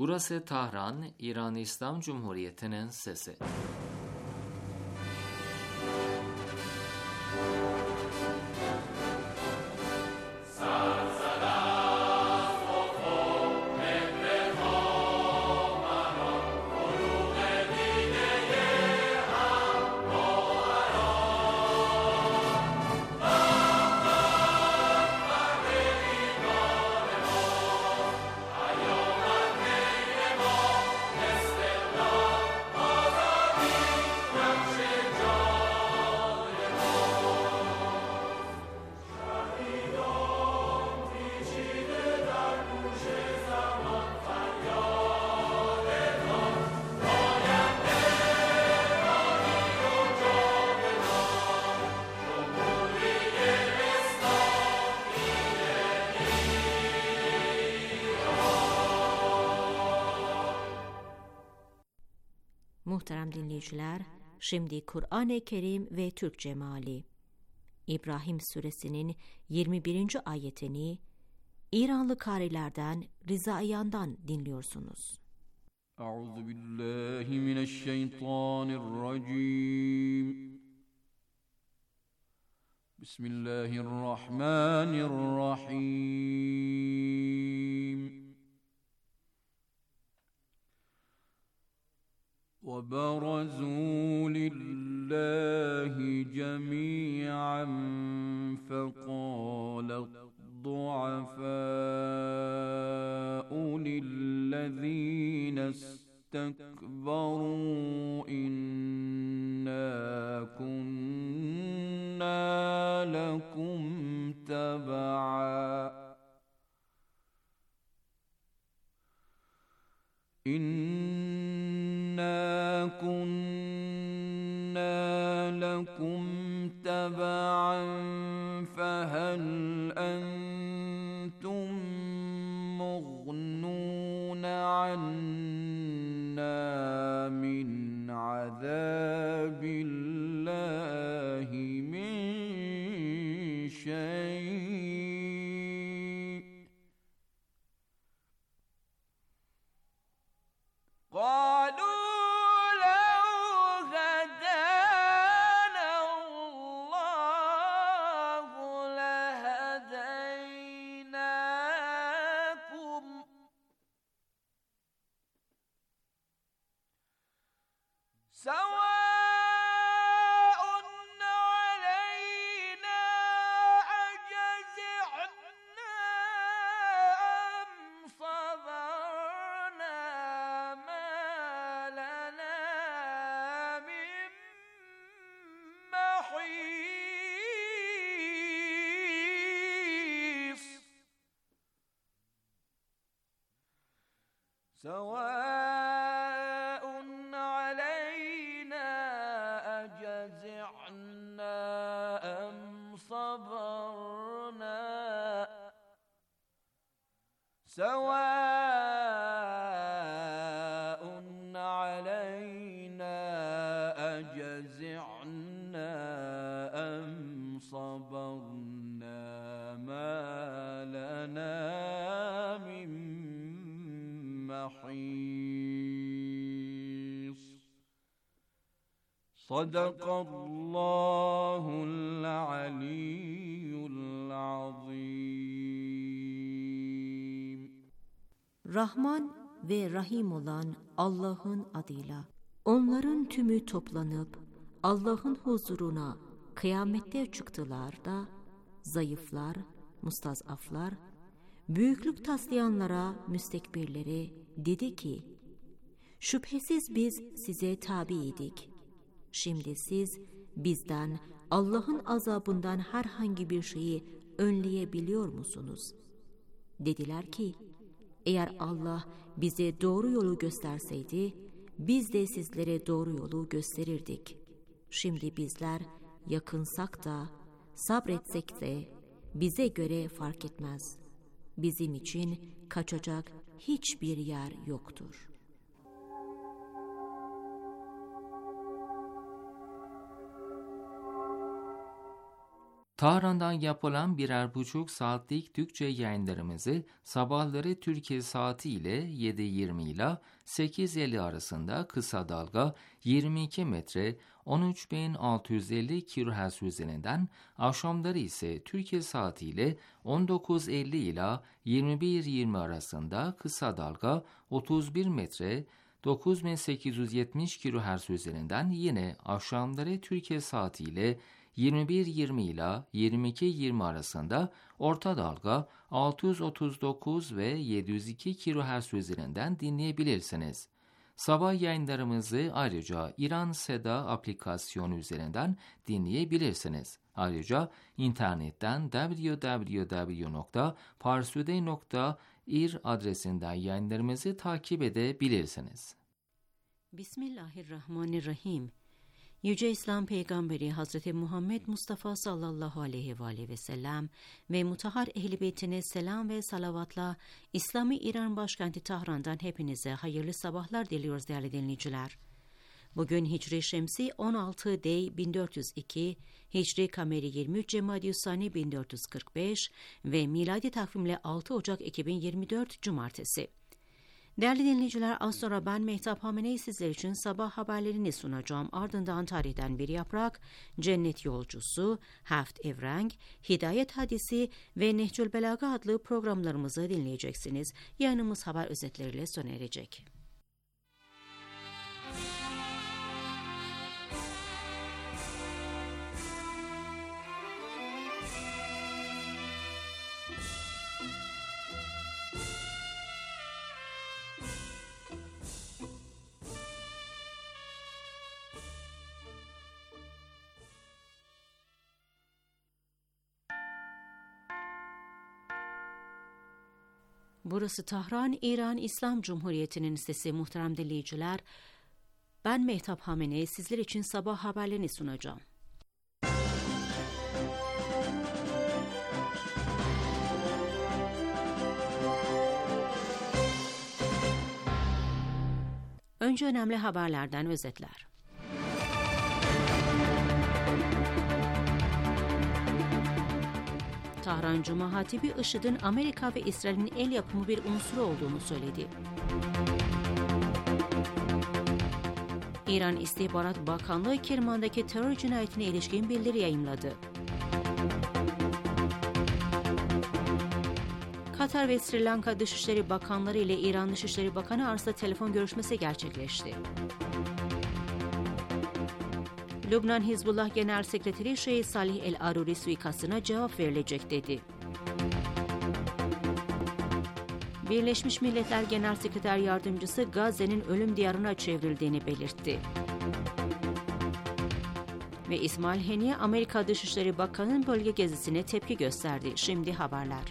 Burası Tahran, İran İslam Cumhuriyeti'nin sesi. Muhterem dinleyiciler, şimdi Kur'an-ı Kerim ve Türkçe meali. İbrahim Suresinin 21. ayetini İranlı karilerden Rizaiyan'dan dinliyorsunuz. Euzubillahimineşşeytanirracim. Bismillahirrahmanirrahim. وَبَرَزُوا لِلَّهِ جَمِيعًا فَقَالَ الضُّعَفَاءُ لِلَّذِينَ اسْتَكْبَرُوا إِنَّا كُنَّا لَكُمْ تَبَعًا فهل أنتم مغنون عنا من عذاب الله من شيء قالوا سواء علينا أجزعنا أم صبرنا ما لنا من محيص سواء علينا أجزعنا أم صبرنا ما لنا من محيص صدق الله العلي العظيم. Rahman ve Rahim olan Allah'ın adıyla. Onların tümü toplanıp Allah'ın huzuruna kıyamette çıktılar da zayıflar, mustazaflar, büyüklük taslayanlara, müstekbirlere dedi ki, şüphesiz biz size tabiydik. Şimdi siz bizden, Allah'ın azabından herhangi bir şeyi önleyebiliyor musunuz? Dediler ki, eğer Allah bize doğru yolu gösterseydi, biz de sizlere doğru yolu gösterirdik. Şimdi bizler yakınsak da, sabretsek de bize göre fark etmez. Bizim için kaçacak hiçbir yer yoktur. Tahran'dan yapılan 1,5 saatlik Türkçe yayınlarımızı sabahları Türkiye saati ile 7:20 ile 8:50 arasında kısa dalga 22 metre 13.650 kHz üzerinden, akşamları ise Türkiye saati ile 19:50 ile 21:20 arasında kısa dalga 31 metre 9870 kHz üzerinden, yine akşamları Türkiye saati ile 21:20 ile 22:20 arasında orta dalga 639 ve 702 kHz üzerinden dinleyebilirsiniz. Sabah yayınlarımızı ayrıca İran Seda aplikasyonu üzerinden dinleyebilirsiniz. Ayrıca internetten www.parsuday.ir adresinden yayınlarımızı takip edebilirsiniz. Bismillahirrahmanirrahim. Yüce İslam Peygamberi Hazreti Muhammed Mustafa sallallahu aleyhi ve sellem ve mutahhar ehl-i beytine selam ve salavatla İslami İran başkenti Tahran'dan hepinize hayırlı sabahlar diliyoruz değerli dinleyiciler. Bugün Hicri Şemsi 16 Dey 1402, Hicri Kameri 23 Cemadyüssani 1445 ve miladi takvimle 6 Ocak 2024 Cumartesi. Değerli dinleyiciler, az sonra ben Mehtap Hamenei sizler için sabah haberlerini sunacağım. Ardından tarihten bir yaprak, Cennet Yolcusu, Heft Evrenk, Hidayet Hadisi ve Nehcül Belaga adlı programlarımızı dinleyeceksiniz. Yayınımız haber özetleriyle sona erecek. Burası Tahran, İran İslam Cumhuriyeti'nin sesi. Muhterem dinleyiciler, ben Mehtap Hamenei sizler için sabah haberlerini sunacağım. Önce önemli haberlerden özetler. Tahran Cuma Hatibi IŞİD'in Amerika ve İsrail'in el yapımı bir unsuru olduğunu söyledi. İran İstihbarat Bakanlığı Kirman'daki terör cinayetine ilişkin bildiri yayımladı. Katar ve Sri Lanka Dışişleri Bakanları ile İran Dışişleri Bakanı arasında telefon görüşmesi gerçekleşti. Lübnan Hizbullah Genel Sekreteri Şeyh Salih el-Aruri suikastına cevap verilecek dedi. Birleşmiş Milletler Genel Sekreter Yardımcısı Gazze'nin ölüm diyarına çevrildiğini belirtti. Ve İsmail Haniye, Amerika Dışişleri Bakanı'nın bölge gezisine tepki gösterdi. Şimdi haberler.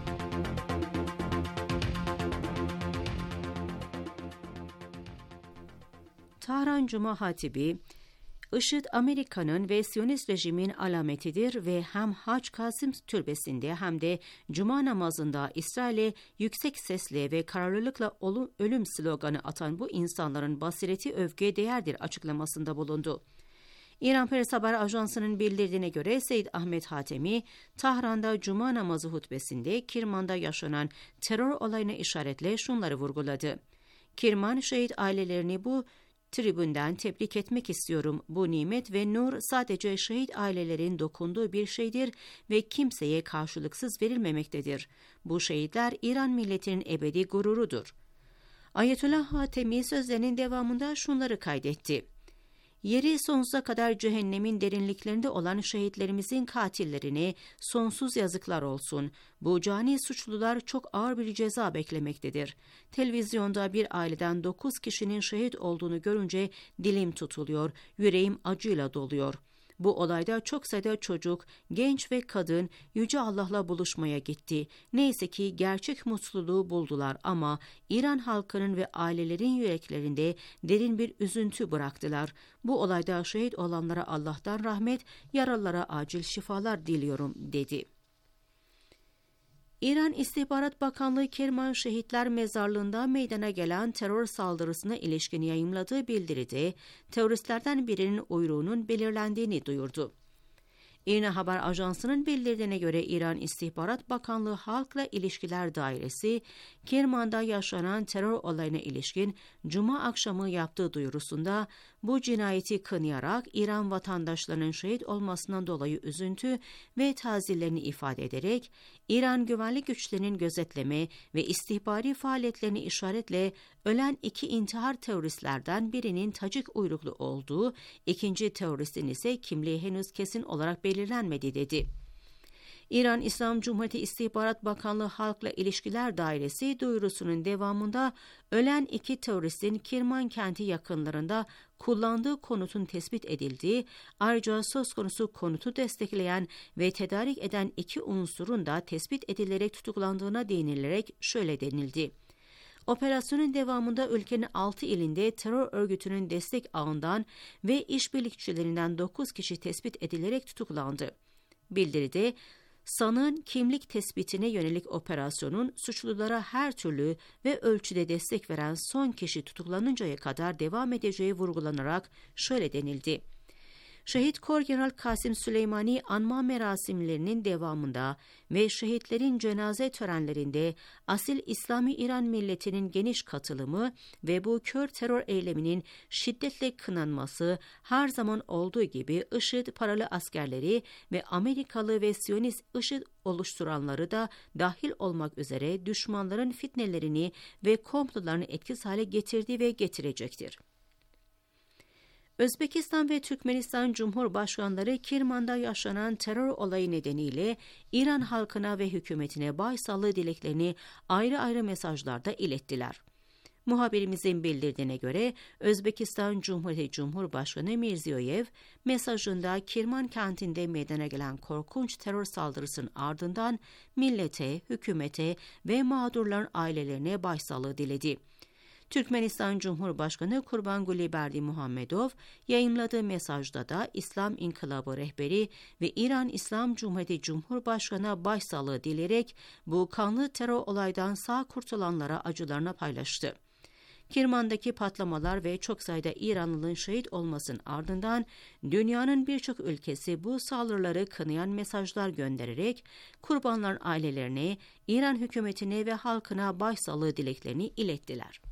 Tahran Cuma Hatibi, IŞİD, Amerika'nın ve Siyonist rejimin alametidir ve hem Hac Kasım türbesinde hem de Cuma namazında İsrail'e yüksek sesle ve kararlılıkla ölüm sloganı atan bu insanların basireti övgüye değerdir açıklamasında bulundu. İran Press Haber Ajansı'nın bildirdiğine göre Seyyid Ahmet Hatemi, Tahran'da Cuma namazı hutbesinde Kirman'da yaşanan terör olayına işaretle şunları vurguladı. Kirman şehit ailelerini bu tribünden tebrik etmek istiyorum. Bu nimet ve nur sadece şehit ailelerin dokunduğu bir şeydir ve kimseye karşılıksız verilmemektedir. Bu şehitler İran milletinin ebedi gururudur. Ayetullah Hatemi sözlerinin devamında şunları kaydetti. Yeri sonsuza kadar cehennemin derinliklerinde olan şehitlerimizin katillerine sonsuz yazıklar olsun. Bu cani suçlular çok ağır bir ceza beklemektedir. Televizyonda bir aileden 9 kişinin şehit olduğunu görünce dilim tutuluyor, yüreğim acıyla doluyor. Bu olayda çok sayıda çocuk, genç ve kadın Yüce Allah'la buluşmaya gitti. Neyse ki gerçek mutluluğu buldular ama İran halkının ve ailelerin yüreklerinde derin bir üzüntü bıraktılar. Bu olayda şehit olanlara Allah'tan rahmet, yaralılara acil şifalar diliyorum dedi. İran İstihbarat Bakanlığı Kirman Şehitler Mezarlığı'nda meydana gelen terör saldırısına ilişkin yayımladığı bildiride teröristlerden birinin uyruğunun belirlendiğini duyurdu. İRNA Haber Ajansı'nın bildirdiğine göre İran İstihbarat Bakanlığı Halkla İlişkiler Dairesi, Kirman'da yaşanan terör olayına ilişkin Cuma akşamı yaptığı duyurusunda bu cinayeti kınayarak İran vatandaşlarının şehit olmasından dolayı üzüntü ve taziyelerini ifade ederek, İran güvenlik güçlerinin gözetleme ve istihbari faaliyetlerini işaretle ölen 2 intihar teröristlerden birinin Tacik uyruklu olduğu, ikinci teröristin ise kimliği henüz kesin olarak belirlenmedi dedi. İran İslam Cumhuriyeti İstihbarat Bakanlığı Halkla İlişkiler Dairesi duyurusunun devamında ölen 2 teröristin Kirman kenti yakınlarında kullandığı konutun tespit edildiği, ayrıca söz konusu konutu destekleyen ve tedarik eden 2 unsurun da tespit edilerek tutuklandığına değinilerek şöyle denildi. Operasyonun devamında ülkenin 6 ilinde terör örgütünün destek ağından ve işbirlikçilerinden 9 kişi tespit edilerek tutuklandı. Bildiride, sanığın kimlik tespitine yönelik operasyonun suçlulara her türlü ve ölçüde destek veren son kişi tutuklanıncaya kadar devam edeceği vurgulanarak şöyle denildi. Şehit Korgeneral Kasım Süleymani anma merasimlerinin devamında ve şehitlerin cenaze törenlerinde asil İslami İran milletinin geniş katılımı ve bu kör terör eyleminin şiddetle kınanması her zaman olduğu gibi IŞİD paralı askerleri ve Amerikalı ve Siyonist IŞİD oluşturanları da dahil olmak üzere düşmanların fitnelerini ve komplolarını etkisiz hale getirdi ve getirecektir. Özbekistan ve Türkmenistan Cumhurbaşkanları Kirman'da yaşanan terör olayı nedeniyle İran halkına ve hükümetine başsağlığı dileklerini ayrı ayrı mesajlarda ilettiler. Muhabirimizin bildirdiğine göre Özbekistan Cumhuriyeti Cumhurbaşkanı Mirziyoyev mesajında Kirman kentinde meydana gelen korkunç terör saldırısının ardından millete, hükümete ve mağdurların ailelerine başsağlığı diledi. Türkmenistan Cumhurbaşkanı Kurbanguly Berdimuhamedov yayınladığı mesajda da İslam İnkılabı rehberi ve İran İslam Cumhuriyeti Cumhurbaşkanı'na başsağlığı dileyerek bu kanlı terör olaydan sağ kurtulanlara acılarını paylaştı. Kirman'daki patlamalar ve çok sayıda İranlı'nın şehit olmasının ardından dünyanın birçok ülkesi bu saldırıları kınayan mesajlar göndererek kurbanların ailelerine, İran hükümetine ve halkına başsağlığı dileklerini ilettiler.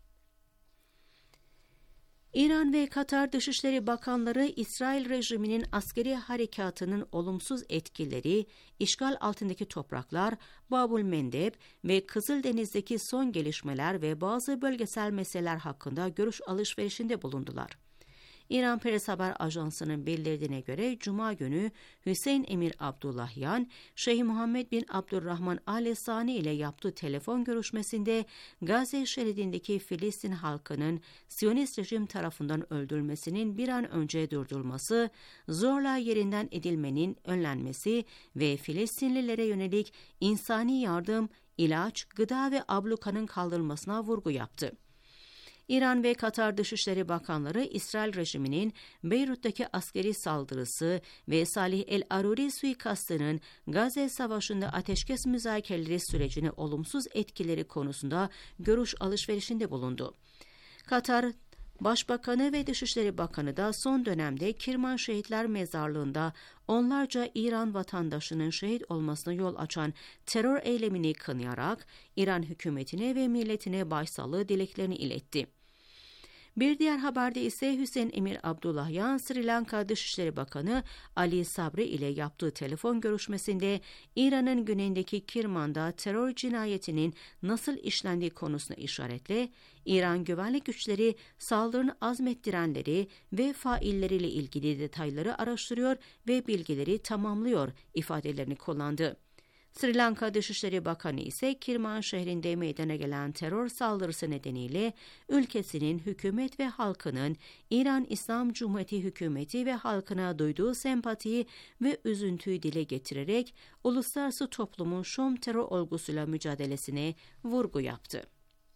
İran ve Katar Dışişleri Bakanları İsrail rejiminin askeri harekatının olumsuz etkileri, işgal altındaki topraklar, Babul Mendeb ve Kızıldeniz'deki son gelişmeler ve bazı bölgesel meseleler hakkında görüş alışverişinde bulundular. İran Press Haber Ajansı'nın bildirdiğine göre Cuma günü Hüseyin Emir Abdullahyan, Şeyh Muhammed bin Abdurrahman Al Sani ile yaptığı telefon görüşmesinde Gazze şeridindeki Filistin halkının Siyonist rejim tarafından öldürülmesinin bir an önce durdurulması, zorla yerinden edilmenin önlenmesi ve Filistinlilere yönelik insani yardım, ilaç, gıda ve ablukanın kaldırılmasına vurgu yaptı. İran ve Katar Dışişleri Bakanları İsrail rejiminin Beyrut'taki askeri saldırısı ve Salih el-Aruri suikastının Gazze Savaşı'nda ateşkes müzakereleri sürecine olumsuz etkileri konusunda görüş alışverişinde bulundu. Katar Başbakanı ve Dışişleri Bakanı da son dönemde Kirman Şehitler Mezarlığı'nda onlarca İran vatandaşının şehit olmasına yol açan terör eylemini kınayarak İran hükümetine ve milletine başsağlığı dileklerini iletti. Bir diğer haberde ise Hüseyin Emir Abdullahyan, Sri Lanka Dışişleri Bakanı Ali Sabri ile yaptığı telefon görüşmesinde İran'ın güneyindeki Kirman'da terör cinayetinin nasıl işlendiği konusuna işaretle, İran güvenlik güçleri saldırının azmettirenleri ve failleriyle ilgili detayları araştırıyor ve bilgileri tamamlıyor ifadelerini kullandı. Sri Lanka Dışişleri Bakanı ise Kirman şehrinde meydana gelen terör saldırısı nedeniyle ülkesinin hükümet ve halkının İran İslam Cumhuriyeti hükümeti ve halkına duyduğu sempatiyi ve üzüntüyü dile getirerek uluslararası toplumun Şam terör olgusuyla mücadelesine vurgu yaptı.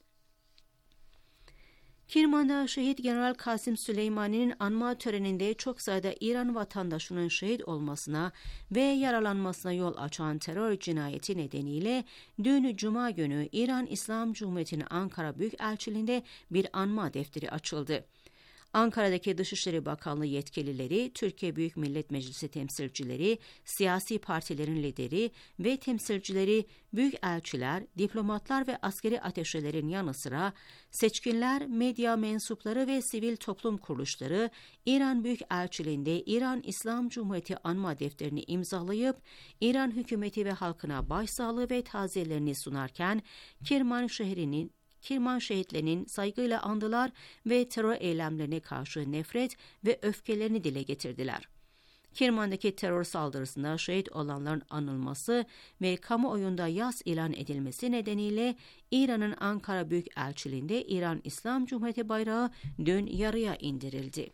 Kirman'da Şehit General Kasım Süleymani'nin anma töreninde çok sayıda İran vatandaşının şehit olmasına ve yaralanmasına yol açan terör cinayeti nedeniyle dün Cuma günü İran İslam Cumhuriyeti'nin Ankara Büyükelçiliği'nde bir anma defteri açıldı. Ankara'daki Dışişleri Bakanlığı yetkilileri, Türkiye Büyük Millet Meclisi temsilcileri, siyasi partilerin lideri ve temsilcileri, büyükelçiler, diplomatlar ve askeri ateşelerin yanı sıra seçkinler, medya mensupları ve sivil toplum kuruluşları İran Büyükelçiliğinde İran İslam Cumhuriyeti anma defterini imzalayıp İran hükümeti ve halkına başsağlığı ve taziyelerini sunarken Kirman şehitlerinin saygıyla andılar ve terör eylemlerine karşı nefret ve öfkelerini dile getirdiler. Kirman'daki terör saldırısında şehit olanların anılması ve kamuoyunda yas ilan edilmesi nedeniyle İran'ın Ankara Büyükelçiliğinde İran İslam Cumhuriyeti bayrağı dün yarıya indirildi.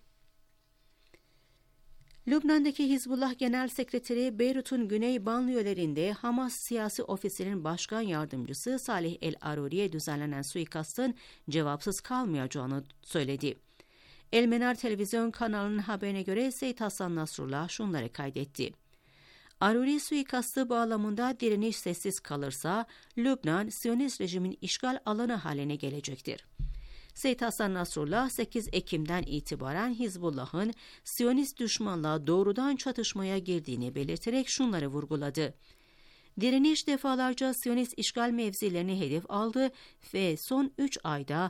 Lübnan'daki Hizbullah Genel Sekreteri, Beyrut'un güney banliyölerinde Hamas siyasi ofisinin başkan yardımcısı Salih el-Aruri'ye düzenlenen suikastın cevapsız kalmayacağını söyledi. El Menar televizyon kanalının haberine göre Seyyid Hasan Nasrullah şunları kaydetti. Aruri suikastı bağlamında direniş sessiz kalırsa Lübnan, Siyonist rejimin işgal alanı haline gelecektir. Seyyid Hasan Nasrullah 8 Ekim'den itibaren Hizbullah'ın Siyonist düşmanla doğrudan çatışmaya girdiğini belirterek şunları vurguladı. Direniş defalarca Siyonist işgal mevzilerini hedef aldı ve son 3 ayda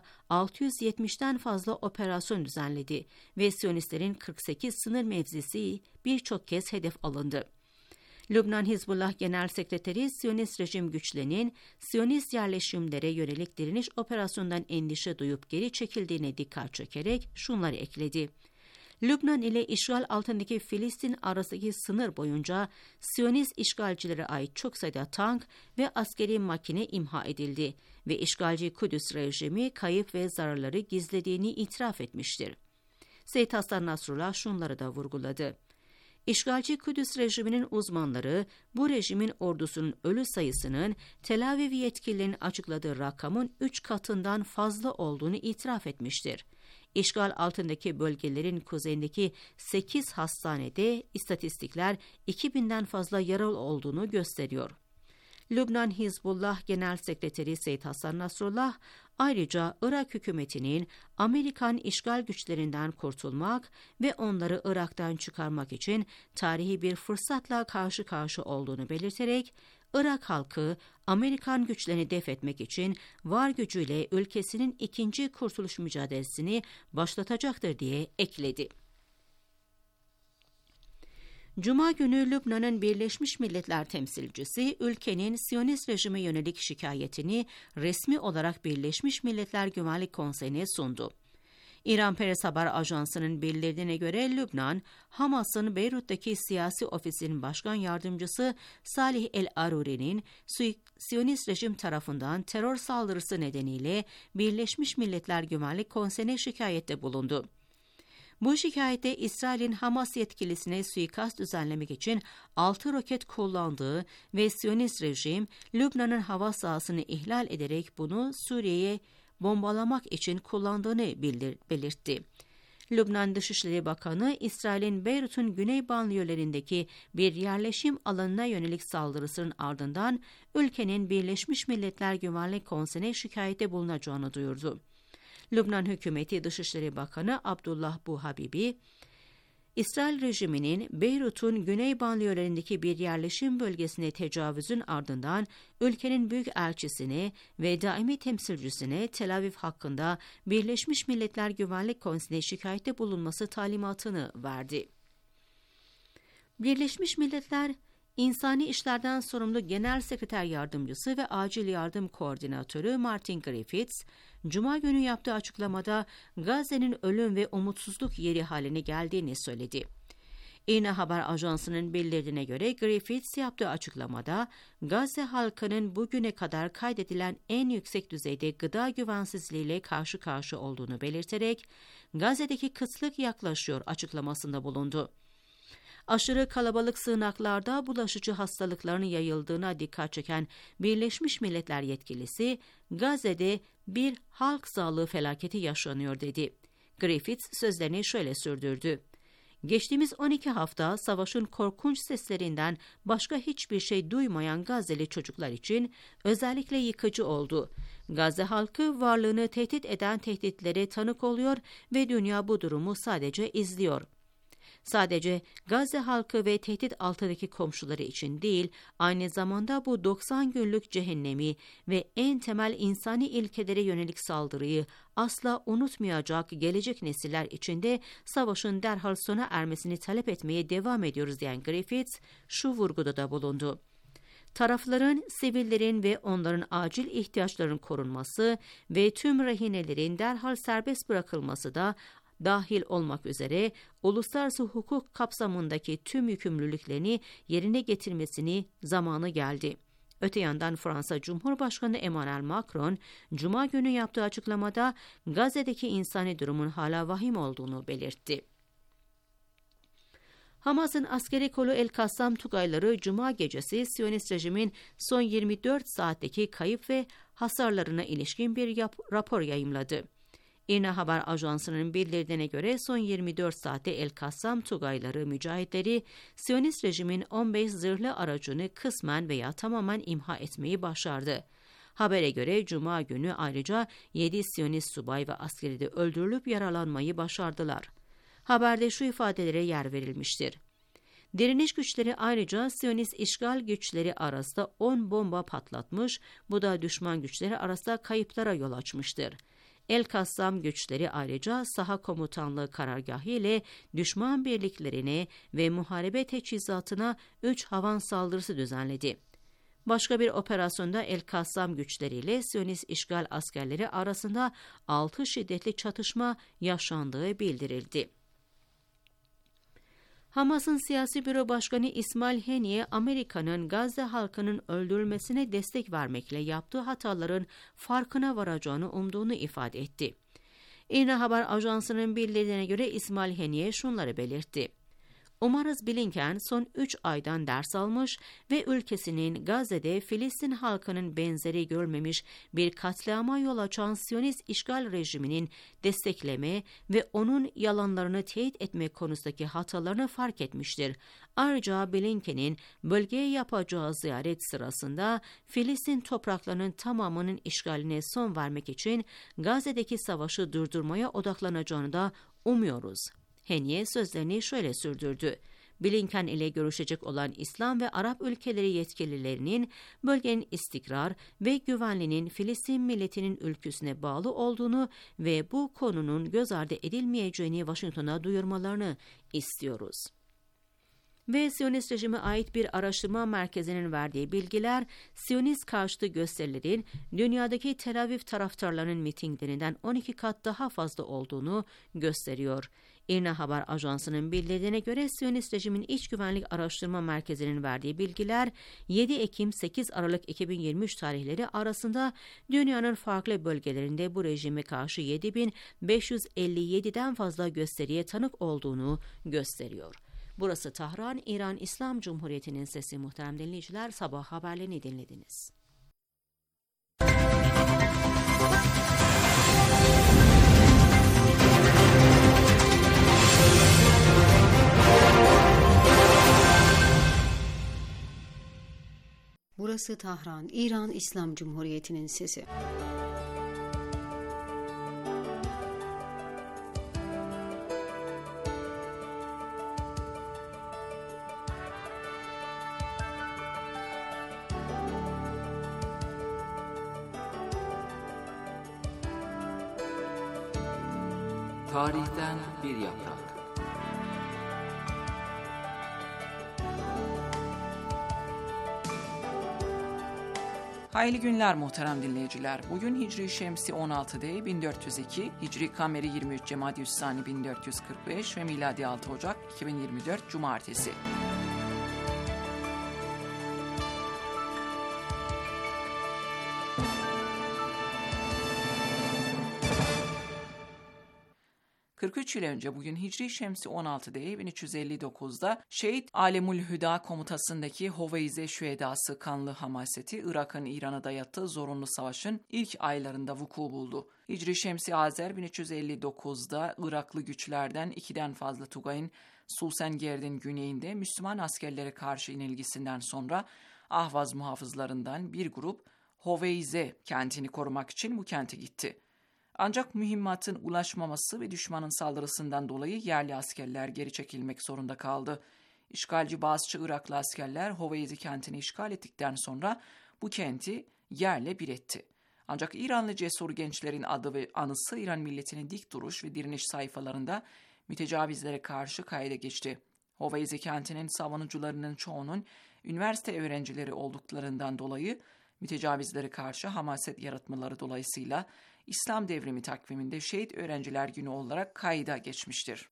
670'ten fazla operasyon düzenledi ve Siyonistlerin 48 sınır mevzisi birçok kez hedef alındı. Lübnan Hizbullah Genel Sekreteri, Siyonist rejim güçlerinin Siyonist yerleşimlere yönelik direniş operasyonundan endişe duyup geri çekildiğine dikkat çekerek şunları ekledi. Lübnan ile işgal altındaki Filistin arasındaki sınır boyunca Siyonist işgalcilere ait çok sayıda tank ve askeri makine imha edildi ve işgalci Kudüs rejimi kayıp ve zararları gizlediğini itiraf etmiştir. Seyyid Hasan Nasrullah şunları da vurguladı. İşgalci Kudüs rejiminin uzmanları bu rejimin ordusunun ölü sayısının Tel Aviv yetkililerinin açıkladığı rakamın 3 katından fazla olduğunu itiraf etmiştir. İşgal altındaki bölgelerin kuzeyindeki 8 hastanede istatistikler 2000'den fazla yaralı olduğunu gösteriyor. Lübnan Hizbullah Genel Sekreteri Seyyid Hasan Nasrullah ayrıca Irak hükümetinin Amerikan işgal güçlerinden kurtulmak ve onları Irak'tan çıkarmak için tarihi bir fırsatla karşı karşıya olduğunu belirterek Irak halkı Amerikan güçlerini def etmek için var gücüyle ülkesinin ikinci kurtuluş mücadelesini başlatacaktır diye ekledi. Cuma günü Lübnan'ın Birleşmiş Milletler temsilcisi ülkenin Siyonist rejime yönelik şikayetini resmi olarak Birleşmiş Milletler Güvenlik Konseyi'ne sundu. İran Press Haber Ajansı'nın bildirdiğine göre Lübnan, Hamas'ın Beyrut'taki siyasi ofisinin başkan yardımcısı Salih el-Aruri'nin Siyonist rejim tarafından terör saldırısı nedeniyle Birleşmiş Milletler Güvenlik Konseyi'ne şikayette bulundu. Bu şikayette İsrail'in Hamas yetkilisine suikast düzenlemek için 6 roket kullandığı ve Siyonist rejim Lübnan'ın hava sahasını ihlal ederek bunu Suriye'ye bombalamak için kullandığını belirtti. Lübnan Dışişleri Bakanı, İsrail'in Beyrut'un güney banliyölerindeki bir yerleşim alanına yönelik saldırısının ardından ülkenin Birleşmiş Milletler Güvenlik Konseyi'ne şikayette bulunacağını duyurdu. Lübnan Hükümeti Dışişleri Bakanı Abdullah Buhabibi, İsrail rejiminin Beyrut'un güney banliyölerindeki bir yerleşim bölgesine tecavüzün ardından ülkenin büyükelçisine ve daimi temsilcisine Tel Aviv hakkında Birleşmiş Milletler Güvenlik Konseyi'ne şikayette bulunması talimatını verdi. Birleşmiş Milletler İnsani İşlerden Sorumlu Genel Sekreter Yardımcısı ve Acil Yardım Koordinatörü Martin Griffiths, Cuma günü yaptığı açıklamada Gazze'nin ölüm ve umutsuzluk yeri haline geldiğini söyledi. İRNA Haber Ajansı'nın bildirdiğine göre Griffiths yaptığı açıklamada Gazze halkının bugüne kadar kaydedilen en yüksek düzeyde gıda güvensizliğiyle karşı karşıya olduğunu belirterek Gazze'deki kıtlık yaklaşıyor açıklamasında bulundu. Aşırı kalabalık sığınaklarda bulaşıcı hastalıkların yayıldığına dikkat çeken Birleşmiş Milletler yetkilisi, Gazze'de bir halk sağlığı felaketi yaşanıyor dedi. Griffiths sözlerini şöyle sürdürdü. Geçtiğimiz 12 hafta savaşın korkunç seslerinden başka hiçbir şey duymayan Gazze'li çocuklar için özellikle yıkıcı oldu. Gazze halkı varlığını tehdit eden tehditlere tanık oluyor ve dünya bu durumu sadece izliyor. Sadece Gazze halkı ve tehdit altındaki komşuları için değil, aynı zamanda bu 90 günlük cehennemi ve en temel insani ilkelere yönelik saldırıyı asla unutmayacak gelecek nesiller için de savaşın derhal sona ermesini talep etmeye devam ediyoruz diyen Griffiths şu vurguda da bulundu. Tarafların, sivillerin ve onların acil ihtiyaçlarının korunması ve tüm rehinelerin derhal serbest bırakılması da dahil olmak üzere uluslararası hukuk kapsamındaki tüm yükümlülüklerini yerine getirmesini zamanı geldi. Öte yandan Fransa Cumhurbaşkanı Emmanuel Macron, Cuma günü yaptığı açıklamada Gazze'deki insani durumun hala vahim olduğunu belirtti. Hamas'ın askeri kolu El-Kassam Tugayları Cuma gecesi Siyonist rejimin son 24 saatteki kayıp ve hasarlarına ilişkin bir rapor yayımladı. İRNA Haber Ajansı'nın bildirdiğine göre son 24 saatte El-Kassam Tugayları mücahitleri Siyonist rejimin 15 zırhlı aracını kısmen veya tamamen imha etmeyi başardı. Habere göre Cuma günü ayrıca 7 Siyonist subay ve askeri de öldürülüp yaralanmayı başardılar. Haberde şu ifadelere yer verilmiştir. Direniş güçleri ayrıca Siyonist işgal güçleri arasında 10 bomba patlatmış, bu da düşman güçleri arasında kayıplara yol açmıştır. El-Kassam güçleri ayrıca saha komutanlığı karargahı ile düşman birliklerine ve muharebe teçhizatına 3 havan saldırısı düzenledi. Başka bir operasyonda El-Kassam güçleriyle Siyonist işgal askerleri arasında 6 şiddetli çatışma yaşandığı bildirildi. Hamas'ın siyasi büro başkanı İsmail Haniyeh, Amerika'nın Gazze halkının öldürülmesine destek vermekle yaptığı hataların farkına varacağını umduğunu ifade etti. İRNA Haber Ajansı'nın bildirdiğine göre İsmail Haniyeh şunları belirtti. Umarız Blinken son 3 aydan ders almış ve ülkesinin Gazze'de Filistin halkının benzeri görmemiş bir katliama yol açan Siyonist işgal rejiminin destekleme ve onun yalanlarını teyit etme konusundaki hatalarını fark etmiştir. Ayrıca Blinken'in bölgeye yapacağı ziyaret sırasında Filistin topraklarının tamamının işgaline son vermek için Gazze'deki savaşı durdurmaya odaklanacağını da umuyoruz. Haniyeh sözlerini şöyle sürdürdü. Blinken ile görüşecek olan İslam ve Arap ülkeleri yetkililerinin bölgenin istikrar ve güvenliğinin Filistin milletinin ülküsüne bağlı olduğunu ve bu konunun göz ardı edilmeyeceğini Washington'a duyurmalarını istiyoruz. Ve Siyonist rejime ait bir araştırma merkezinin verdiği bilgiler, Siyonist karşıtı gösterilerin dünyadaki Tel Aviv taraftarlarının mitinglerinden 12 kat daha fazla olduğunu gösteriyor. İRNA Haber Ajansı'nın bildirdiğine göre Siyonist rejimin İç Güvenlik Araştırma Merkezi'nin verdiği bilgiler 7 Ekim-8 Aralık 2023 tarihleri arasında dünyanın farklı bölgelerinde bu rejime karşı 7.557'den fazla gösteriye tanık olduğunu gösteriyor. Burası Tahran, İran İslam Cumhuriyeti'nin sesi. Muhterem dinleyiciler, sabah haberlerini dinlediniz. Burası Tahran, İran İslam Cumhuriyeti'nin sesi. Tarihten bir yaprak. Hayırlı günler muhterem dinleyiciler. Bugün Hicri Şemsi 16D 1402, Hicri Kameri 23 Cemadyüssani 1445 ve miladi 6 Ocak 2024 Cumartesi. ...43 yıl önce bugün Hicri Şemsi 16'da 1359'da Şehit Alemül Hüda komutasındaki Hoveyze Şühedası kanlı hamaseti Irak'ın İran'a dayattığı zorunlu savaşın ilk aylarında vuku buldu. Hicri Şemsi Azer 1359'da Iraklı güçlerden 2'den fazla Tugay'ın Sulsengerd'in güneyinde Müslüman askerlere karşı inilgisinden sonra Ahvaz muhafızlarından bir grup Hoveyze kentini korumak için bu kente gitti. Ancak mühimmatın ulaşmaması ve düşmanın saldırısından dolayı yerli askerler geri çekilmek zorunda kaldı. İşgalci Bazçı Iraklı askerler Hoveyze kentini işgal ettikten sonra bu kenti yerle bir etti. Ancak İranlı cesur gençlerin adı ve anısı İran milletinin dik duruş ve direniş sayfalarında mütecavizlere karşı kayda geçti. Hoveyze kentinin savunucularının çoğunun üniversite öğrencileri olduklarından dolayı mütecavizlere karşı hamaset yaratmaları dolayısıyla İslam Devrimi takviminde Şehit Öğrenciler Günü olarak kayda geçmiştir.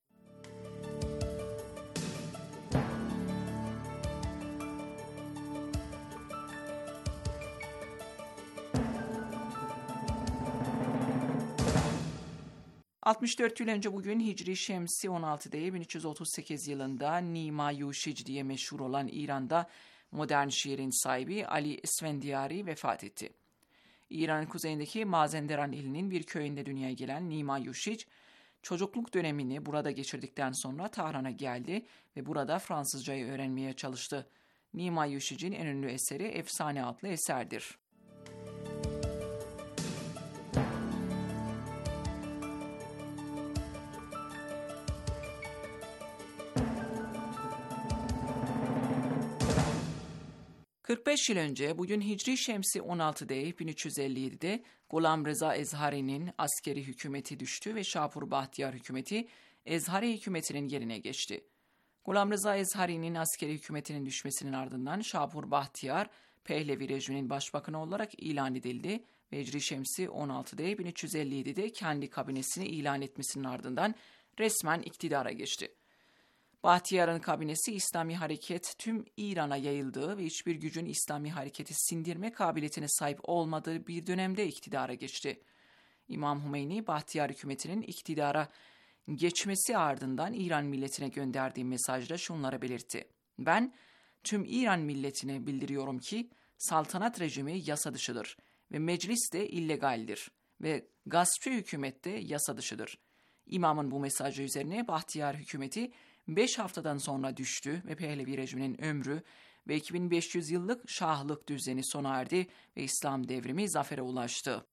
...64 yıl önce bugün Hicri Şemsi 16 değil 1338 yılında Nima Yuşic diye meşhur olan İran'da modern şiirin sahibi Ali Esfendiyari vefat etti. İran'ın kuzeyindeki Mazenderan ilinin bir köyünde dünyaya gelen Nima Yuşic, çocukluk dönemini burada geçirdikten sonra Tahran'a geldi ve burada Fransızcayı öğrenmeye çalıştı. Nima Yuşic'in en ünlü eseri Efsane adlı eserdir. ...45 yıl önce bugün Hicri Şemsi 16 değil 1357'de Golam Reza Ezhari'nin askeri hükümeti düştü ve Şapur Bahtiyar hükümeti Ezhari hükümetinin yerine geçti. Golam Reza Ezhari'nin askeri hükümetinin düşmesinin ardından Şapur Bahtiyar Pehlevi rejiminin başbakanı olarak ilan edildi ve Hicri Şemsi 16 değil 1357'de kendi kabinesini ilan etmesinin ardından resmen iktidara geçti. Bahtiyar'ın kabinesi İslami hareket tüm İran'a yayıldığı ve hiçbir gücün İslami hareketi sindirme kabiliyetine sahip olmadığı bir dönemde iktidara geçti. İmam Hümeyni, Bahtiyar hükümetinin iktidara geçmesi ardından İran milletine gönderdiği mesajda şunları belirtti. Ben tüm İran milletine bildiriyorum ki saltanat rejimi yasa dışıdır ve meclis de illegaldir ve gaspçı hükümet de yasa dışıdır. İmamın bu mesajı üzerine Bahtiyar hükümeti 5 haftadan sonra düştü ve Pehlevi rejiminin ömrü ve 2500 yıllık şahlık düzeni sona erdi ve İslam devrimi zafere ulaştı.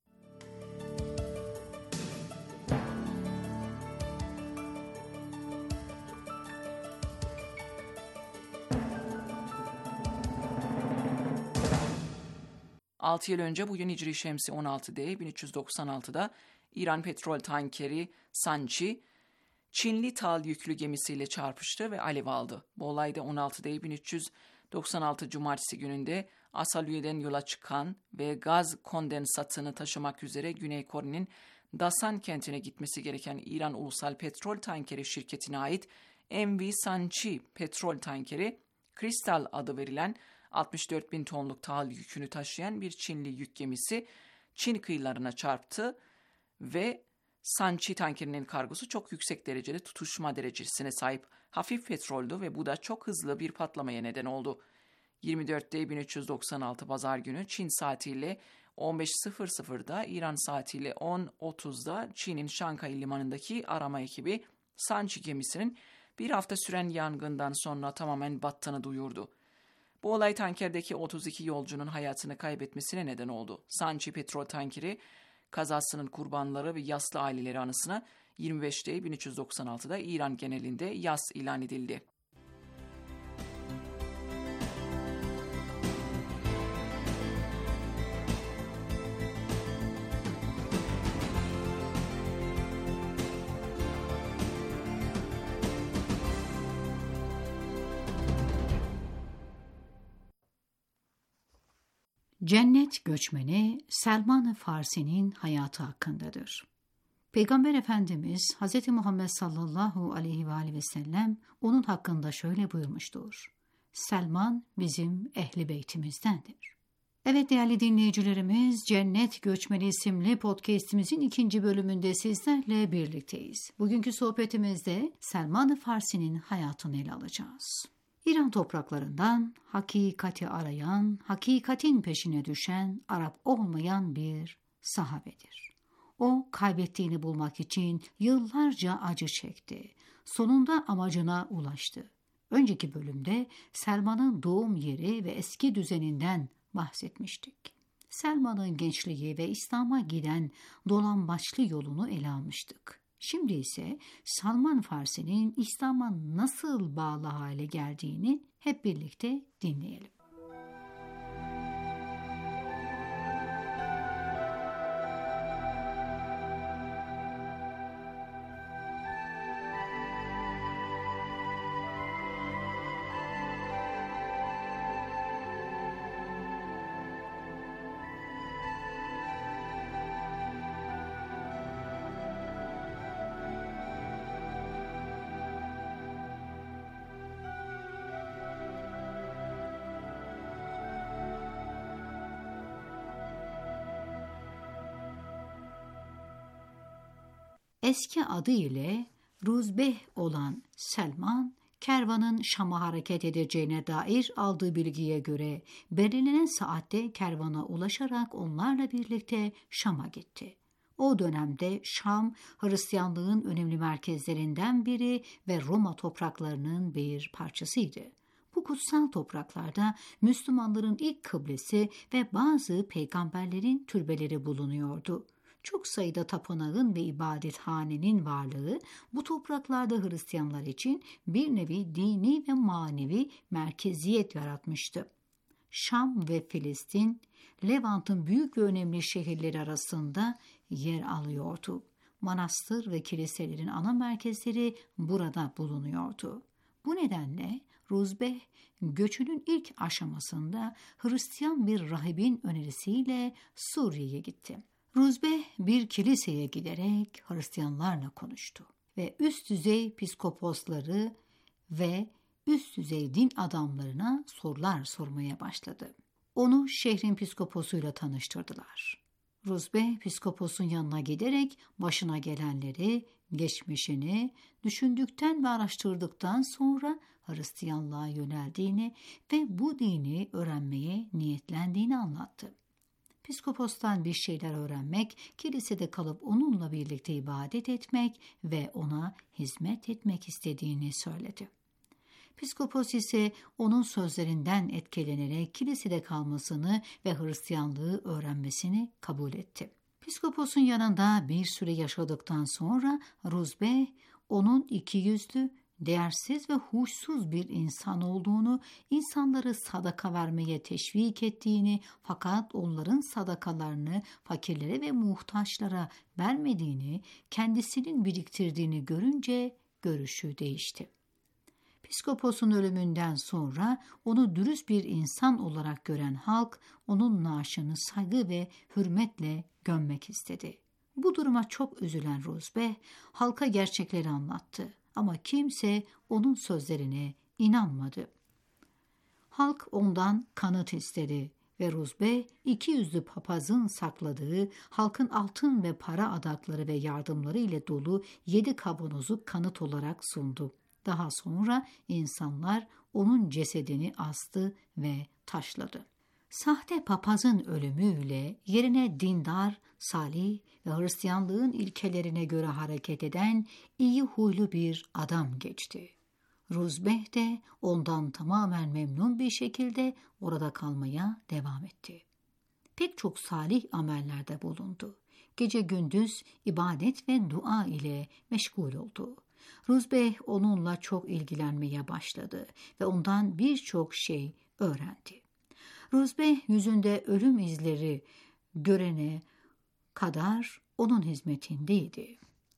Altı yıl önce bugün Hicri Şemsi 16 değil 1396'da İran petrol tankeri Sanchi Çinli Tal yüklü gemisiyle çarpıştı ve alev aldı. Bu olayda 16 değil 1396 Cumartesi gününde Asalüye'den yola çıkan ve gaz kondensatını taşımak üzere Güney Kore'nin Dasan kentine gitmesi gereken İran Ulusal Petrol Tankeri şirketine ait MV Sanchi petrol tankeri, Kristal adı verilen 64.000 tonluk tahıl yükünü taşıyan bir Çinli yük gemisi Çin kıyılarına çarptı ve Sanchi tankerinin kargosu çok yüksek derecede tutuşma derecesine sahip hafif petroldü ve bu da çok hızlı bir patlamaya neden oldu. 24 değil 1396 Pazar günü Çin saatiyle 15.00'da, İran saatiyle 10.30'da Çin'in Şanghay limanındaki arama ekibi Sanchi gemisinin bir hafta süren yangından sonra tamamen battığını duyurdu. Bu olay tankerdeki 32 yolcunun hayatını kaybetmesine neden oldu. Sanchi petrol tankeri kazasının kurbanları ve yaslı aileleri anısına 25 değil 1396'da İran genelinde yas ilan edildi. Cennet göçmeni Selman-ı Farsi'nin hayatı hakkındadır. Peygamber Efendimiz Hz. Muhammed sallallahu aleyhi ve aleyhi ve sellem onun hakkında şöyle buyurmuştur. Selman bizim ehli beytimizdendir. Evet değerli dinleyicilerimiz, Cennet Göçmeni isimli podcastimizin 2. bölümünde sizlerle birlikteyiz. Bugünkü sohbetimizde Selman-ı Farsi'nin hayatını ele alacağız. İran topraklarından hakikati arayan, hakikatin peşine düşen, Arap olmayan bir sahabedir. O kaybettiğini bulmak için yıllarca acı çekti. sonunda amacına ulaştı. Önceki bölümde Selman'ın doğum yeri ve eski düzeninden bahsetmiştik. Selman'ın gençliği ve İslam'a giden dolambaçlı yolunu ele almıştık. Şimdi ise Salman Farsi'nin İslam'a nasıl bağlı hale geldiğini hep birlikte dinleyelim. Eski adı ile Ruzbeh olan Selman, kervanın Şam'a hareket edeceğine dair aldığı bilgiye göre belirlenen saatte kervana ulaşarak onlarla birlikte Şam'a gitti. O dönemde Şam, Hristiyanlığın önemli merkezlerinden biri ve Roma topraklarının bir parçasıydı. Bu kutsal topraklarda Müslümanların ilk kıblesi ve bazı peygamberlerin türbeleri bulunuyordu. Çok sayıda tapınağın ve ibadethanenin varlığı bu topraklarda Hristiyanlar için bir nevi dini ve manevi merkeziyet yaratmıştı. Şam ve Filistin, Levant'ın büyük ve önemli şehirleri arasında yer alıyordu. Manastır ve kiliselerin ana merkezleri burada bulunuyordu. Bu nedenle Ruzbeh, göçünün ilk aşamasında Hristiyan bir rahibin önerisiyle Suriye'ye gitti. Ruzbeh bir kiliseye giderek Hristiyanlarla konuştu ve üst düzey piskoposları ve üst düzey din adamlarına sorular sormaya başladı. Onu şehrin piskoposuyla tanıştırdılar. Ruzbeh piskoposun yanına giderek başına gelenleri, geçmişini düşündükten ve araştırdıktan sonra Hristiyanlığa yöneldiğini ve bu dini öğrenmeye niyetlendiğini anlattı. Piskopostan bir şeyler öğrenmek, kilisede kalıp onunla birlikte ibadet etmek ve ona hizmet etmek istediğini söyledi. Piskopos ise onun sözlerinden etkilenerek kilisede kalmasını ve Hristiyanlığı öğrenmesini kabul etti. Piskoposun yanında bir süre yaşadıktan sonra Ruzbeh onun ikiyüzlü, değersiz ve huşsuz bir insan olduğunu, insanları sadaka vermeye teşvik ettiğini fakat onların sadakalarını fakirlere ve muhtaçlara vermediğini, kendisinin biriktirdiğini görünce görüşü değişti. Piskoposun ölümünden sonra onu dürüst bir insan olarak gören halk onun naaşını saygı ve hürmetle gömmek istedi. Bu duruma çok üzülen Ruzbeh halka gerçekleri anlattı. Ama kimse onun sözlerine inanmadı. Halk ondan kanıt istedi ve Ruzbeh 200'lü papazın sakladığı halkın altın ve para adakları ve yardımları ile dolu 7 kavanozu kanıt olarak sundu. Daha sonra insanlar onun cesedini astı ve taşladı. Sahte papazın ölümüyle yerine dindar, salih ve Hristiyanlığın ilkelerine göre hareket eden iyi huylu bir adam geçti. Ruzbeh de ondan tamamen memnun bir şekilde orada kalmaya devam etti. Pek çok salih amellerde bulundu. Gece gündüz ibadet ve dua ile meşgul oldu. Ruzbeh onunla çok ilgilenmeye başladı ve ondan birçok şey öğrendi. Ruzbeh yüzünde ölüm izleri görene kadar onun hizmetindeydi.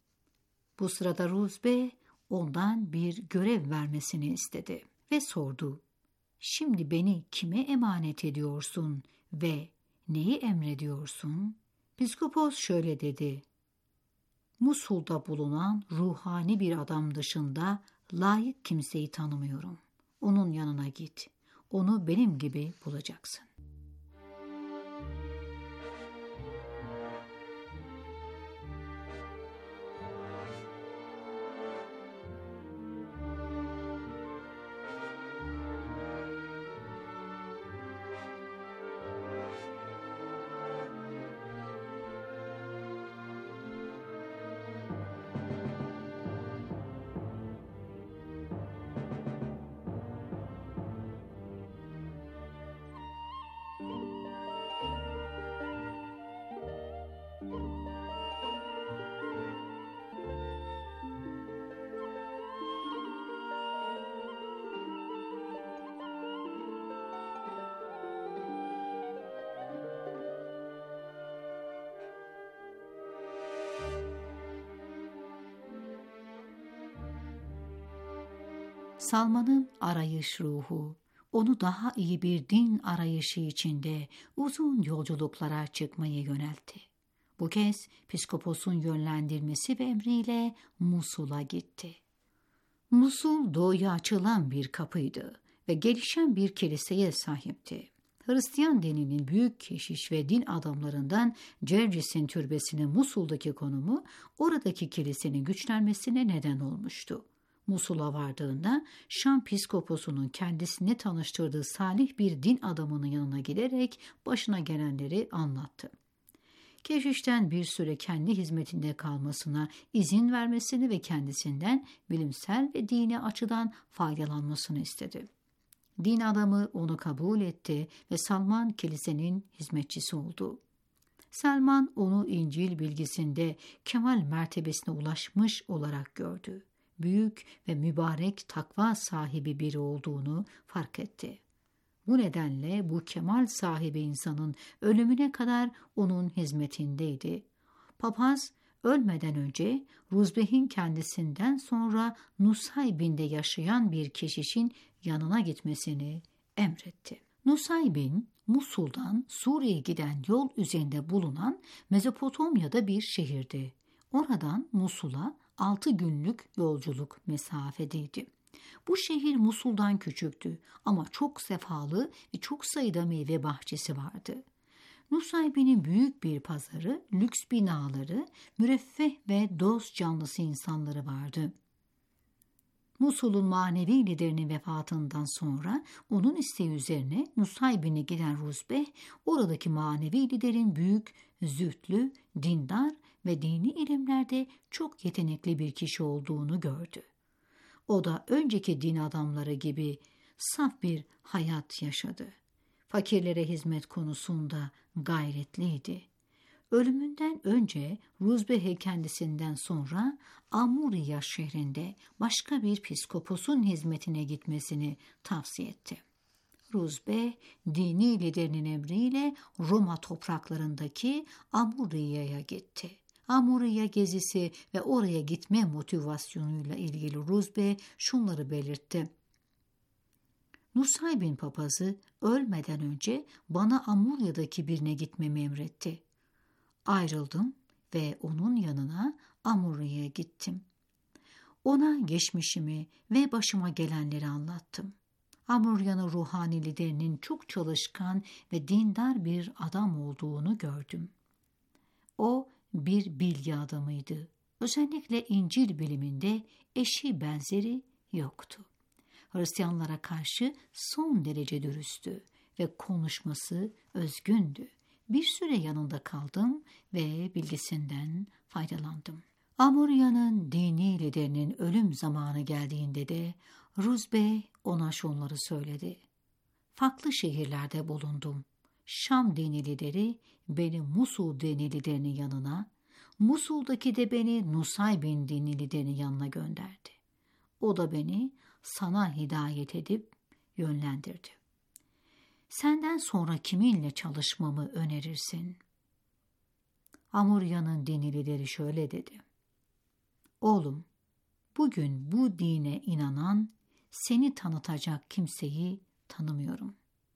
Bu sırada Ruzbeh ondan bir görev vermesini istedi ve sordu. Şimdi beni kime emanet ediyorsun ve neyi emrediyorsun? Piskopos şöyle dedi. Musul'da bulunan ruhani bir adam dışında layık kimseyi tanımıyorum. Onun yanına git. Onu benim gibi bulacaksın. Salman'ın arayış ruhu, onu daha iyi bir din arayışı içinde uzun yolculuklara çıkmaya yöneltti. Bu kez psikoposun yönlendirmesi ve emriyle Musul'a gitti. Musul doğuya açılan bir kapıydı ve gelişen bir kiliseye sahipti. Hristiyan dininin büyük keşiş ve din adamlarından Cercis'in türbesinin Musul'daki konumu oradaki kilisenin güçlenmesine neden olmuştu. Musul'a vardığında Şam psikoposunun kendisini tanıştırdığı salih bir din adamının yanına giderek başına gelenleri anlattı. Keşişten bir süre kendi hizmetinde kalmasına izin vermesini ve kendisinden bilimsel ve dini açıdan faydalanmasını istedi. Din adamı onu kabul etti ve Salman kilisenin hizmetçisi oldu. Salman onu İncil bilgisinde kemal mertebesine ulaşmış olarak gördü. Büyük ve mübarek takva sahibi biri olduğunu fark etti. Bu nedenle bu kemal sahibi insanın ölümüne kadar onun hizmetindeydi. Papaz ölmeden önce Ruzbeh'in kendisinden sonra Nusaybin'de yaşayan bir keşişin yanına gitmesini emretti. Nusaybin, Musul'dan Suriye'ye giden yol üzerinde bulunan Mezopotamya'da bir şehirdi. Oradan Musul'a 6 günlük yolculuk mesafedeydi. Bu şehir Musul'dan küçüktü ama çok sefalı ve çok sayıda meyve bahçesi vardı. Nusaybin'in büyük bir pazarı, lüks binaları, müreffeh ve dost canlısı insanları vardı. Musul'un manevi liderinin vefatından sonra onun isteği üzerine Nusaybin'e giden Ruzbeh, oradaki manevi liderin büyük, zühdlü, dindar ve dini ilimlerde çok yetenekli bir kişi olduğunu gördü. O da önceki din adamları gibi saf bir hayat yaşadı. Fakirlere hizmet konusunda gayretliydi. Ölümünden önce Ruzbeh'e kendisinden sonra Amuriya şehrinde başka bir psikoposun hizmetine gitmesini tavsiye etti. Ruzbeh, dini liderinin emriyle Roma topraklarındaki Amuriya'ya gitti. Amuriya gezisi ve oraya gitme motivasyonuyla ilgili Ruzbeh şunları belirtti. Nusaybin papazı ölmeden önce bana Amurya'daki birine gitmemi emretti. Ayrıldım ve onun yanına Amurya'ya gittim. Ona geçmişimi ve başıma gelenleri anlattım. Amurya'nın ruhani liderinin çok çalışkan ve dindar bir adam olduğunu gördüm. O bir bilgi adamıydı. Özellikle İncil biliminde eşi benzeri yoktu. Hristiyanlara karşı son derece dürüsttü ve konuşması özgündü. Bir süre yanında kaldım ve bilgisinden faydalandım. Amurya'nın dini liderinin ölüm zamanı geldiğinde de Ruzbeh ona şunları söyledi. Farklı şehirlerde bulundum. Şam dini lideri beni Musul dini liderinin yanına, Musul'daki de beni Nusaybin dini liderinin yanına gönderdi. O da beni sana hidayet edip yönlendirdi. Senden sonra kiminle çalışmamı önerirsin? Amurya'nın dini lideri şöyle dedi. Oğlum, bugün bu dine inanan, seni tanıtacak kimseyi tanımıyorum.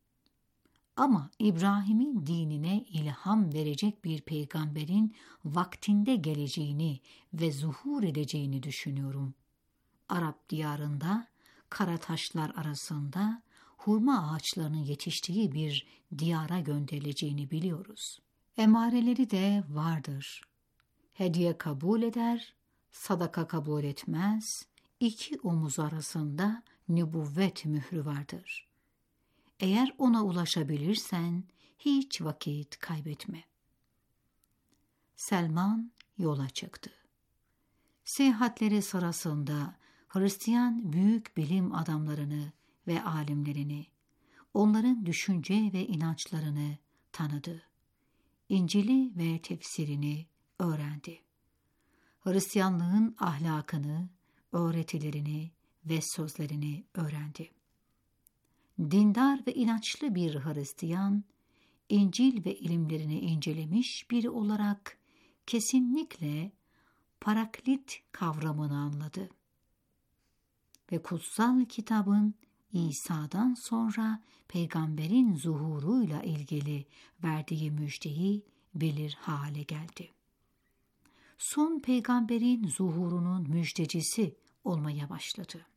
Ama İbrahim'in dinine ilham verecek bir peygamberin vaktinde geleceğini ve zuhur edeceğini düşünüyorum. Arap diyarında, kara taşlar arasında hurma ağaçlarının yetiştiği bir diyara gönderileceğini biliyoruz. Emareleri de vardır. Hediye kabul eder, sadaka kabul etmez, 2 omuz arasında nübüvvet mührü vardır. Eğer ona ulaşabilirsen hiç vakit kaybetme. Selman yola çıktı. Seyahatleri sırasında Hristiyan büyük bilim adamlarını ve alimlerini, onların düşünce ve inançlarını tanıdı. İncil'i ve tefsirini öğrendi. Hristiyanlığın ahlakını, öğretilerini ve sözlerini öğrendi. Dindar ve inançlı bir Hristiyan, İncil ve ilimlerini incelemiş biri olarak kesinlikle paraklit kavramını anladı. ve kutsal kitabın İsa'dan sonra peygamberin zuhuruyla ilgili verdiği müjdeyi bilir hale geldi. Son peygamberin zuhurunun müjdecisi olmaya başladı.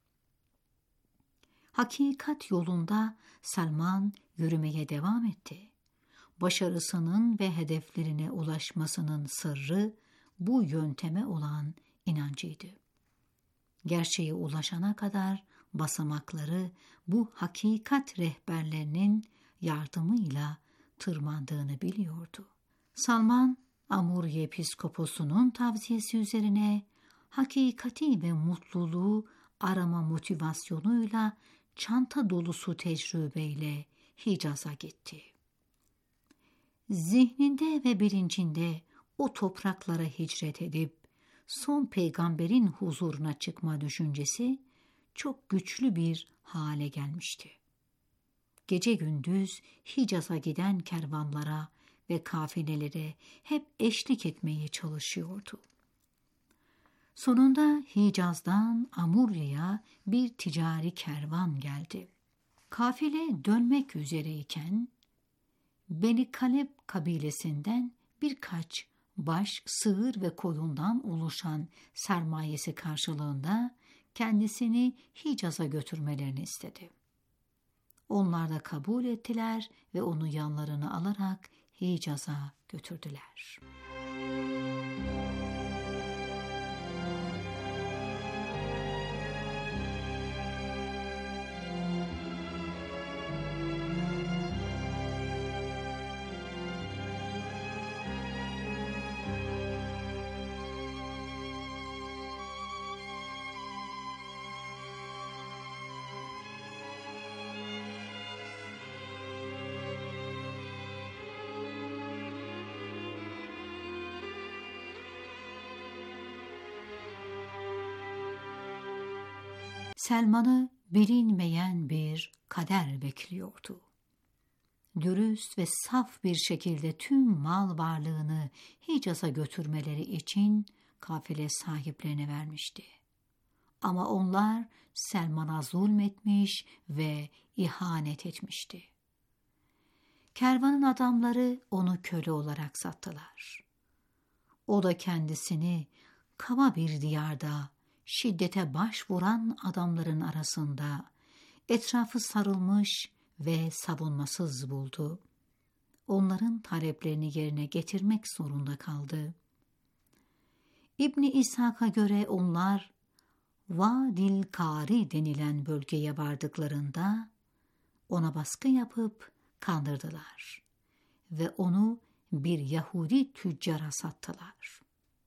Hakikat yolunda Selman yürümeye devam etti. Başarısının ve hedeflerine ulaşmasının sırrı bu yönteme olan inancıydı. Gerçeğe ulaşana kadar basamakları bu hakikat rehberlerinin yardımıyla tırmandığını biliyordu. Salman, Amurye Piskoposu'nun tavsiyesi üzerine hakikati ve mutluluğu arama motivasyonuyla çanta dolusu tecrübeyle Hicaz'a gitti. Zihninde ve bilincinde o topraklara hicret edip son peygamberin huzuruna çıkma düşüncesi çok güçlü bir hale gelmişti. Gece gündüz Hicaz'a giden kervanlara ve kafilelere hep eşlik etmeye çalışıyordu. Sonunda Hicaz'dan Amurya'ya bir ticari kervan geldi. Kafile dönmek üzereyken Beni Kaleb kabilesinden birkaç baş, sığır ve koyundan oluşan sermayesi karşılığında kendisini Hicaz'a götürmelerini istedi. Onlar da kabul ettiler ve onu yanlarına alarak Hicaz'a götürdüler. Selman'ı bilinmeyen bir kader bekliyordu. Dürüst ve saf bir şekilde tüm mal varlığını Hicaz'a götürmeleri için kafile sahiplerine vermişti. Ama onlar Selman'a zulmetmiş ve ihanet etmişti. Kervanın adamları onu köle olarak sattılar. O da kendisini kaba bir diyarda şiddete başvuran adamların arasında etrafı sarılmış ve savunmasız buldu. Onların taleplerini yerine getirmek zorunda kaldı. İbni İshak'a göre onlar Vadil Kari denilen bölgeye vardıklarında ona baskı yapıp kandırdılar ve onu bir Yahudi tüccara sattılar.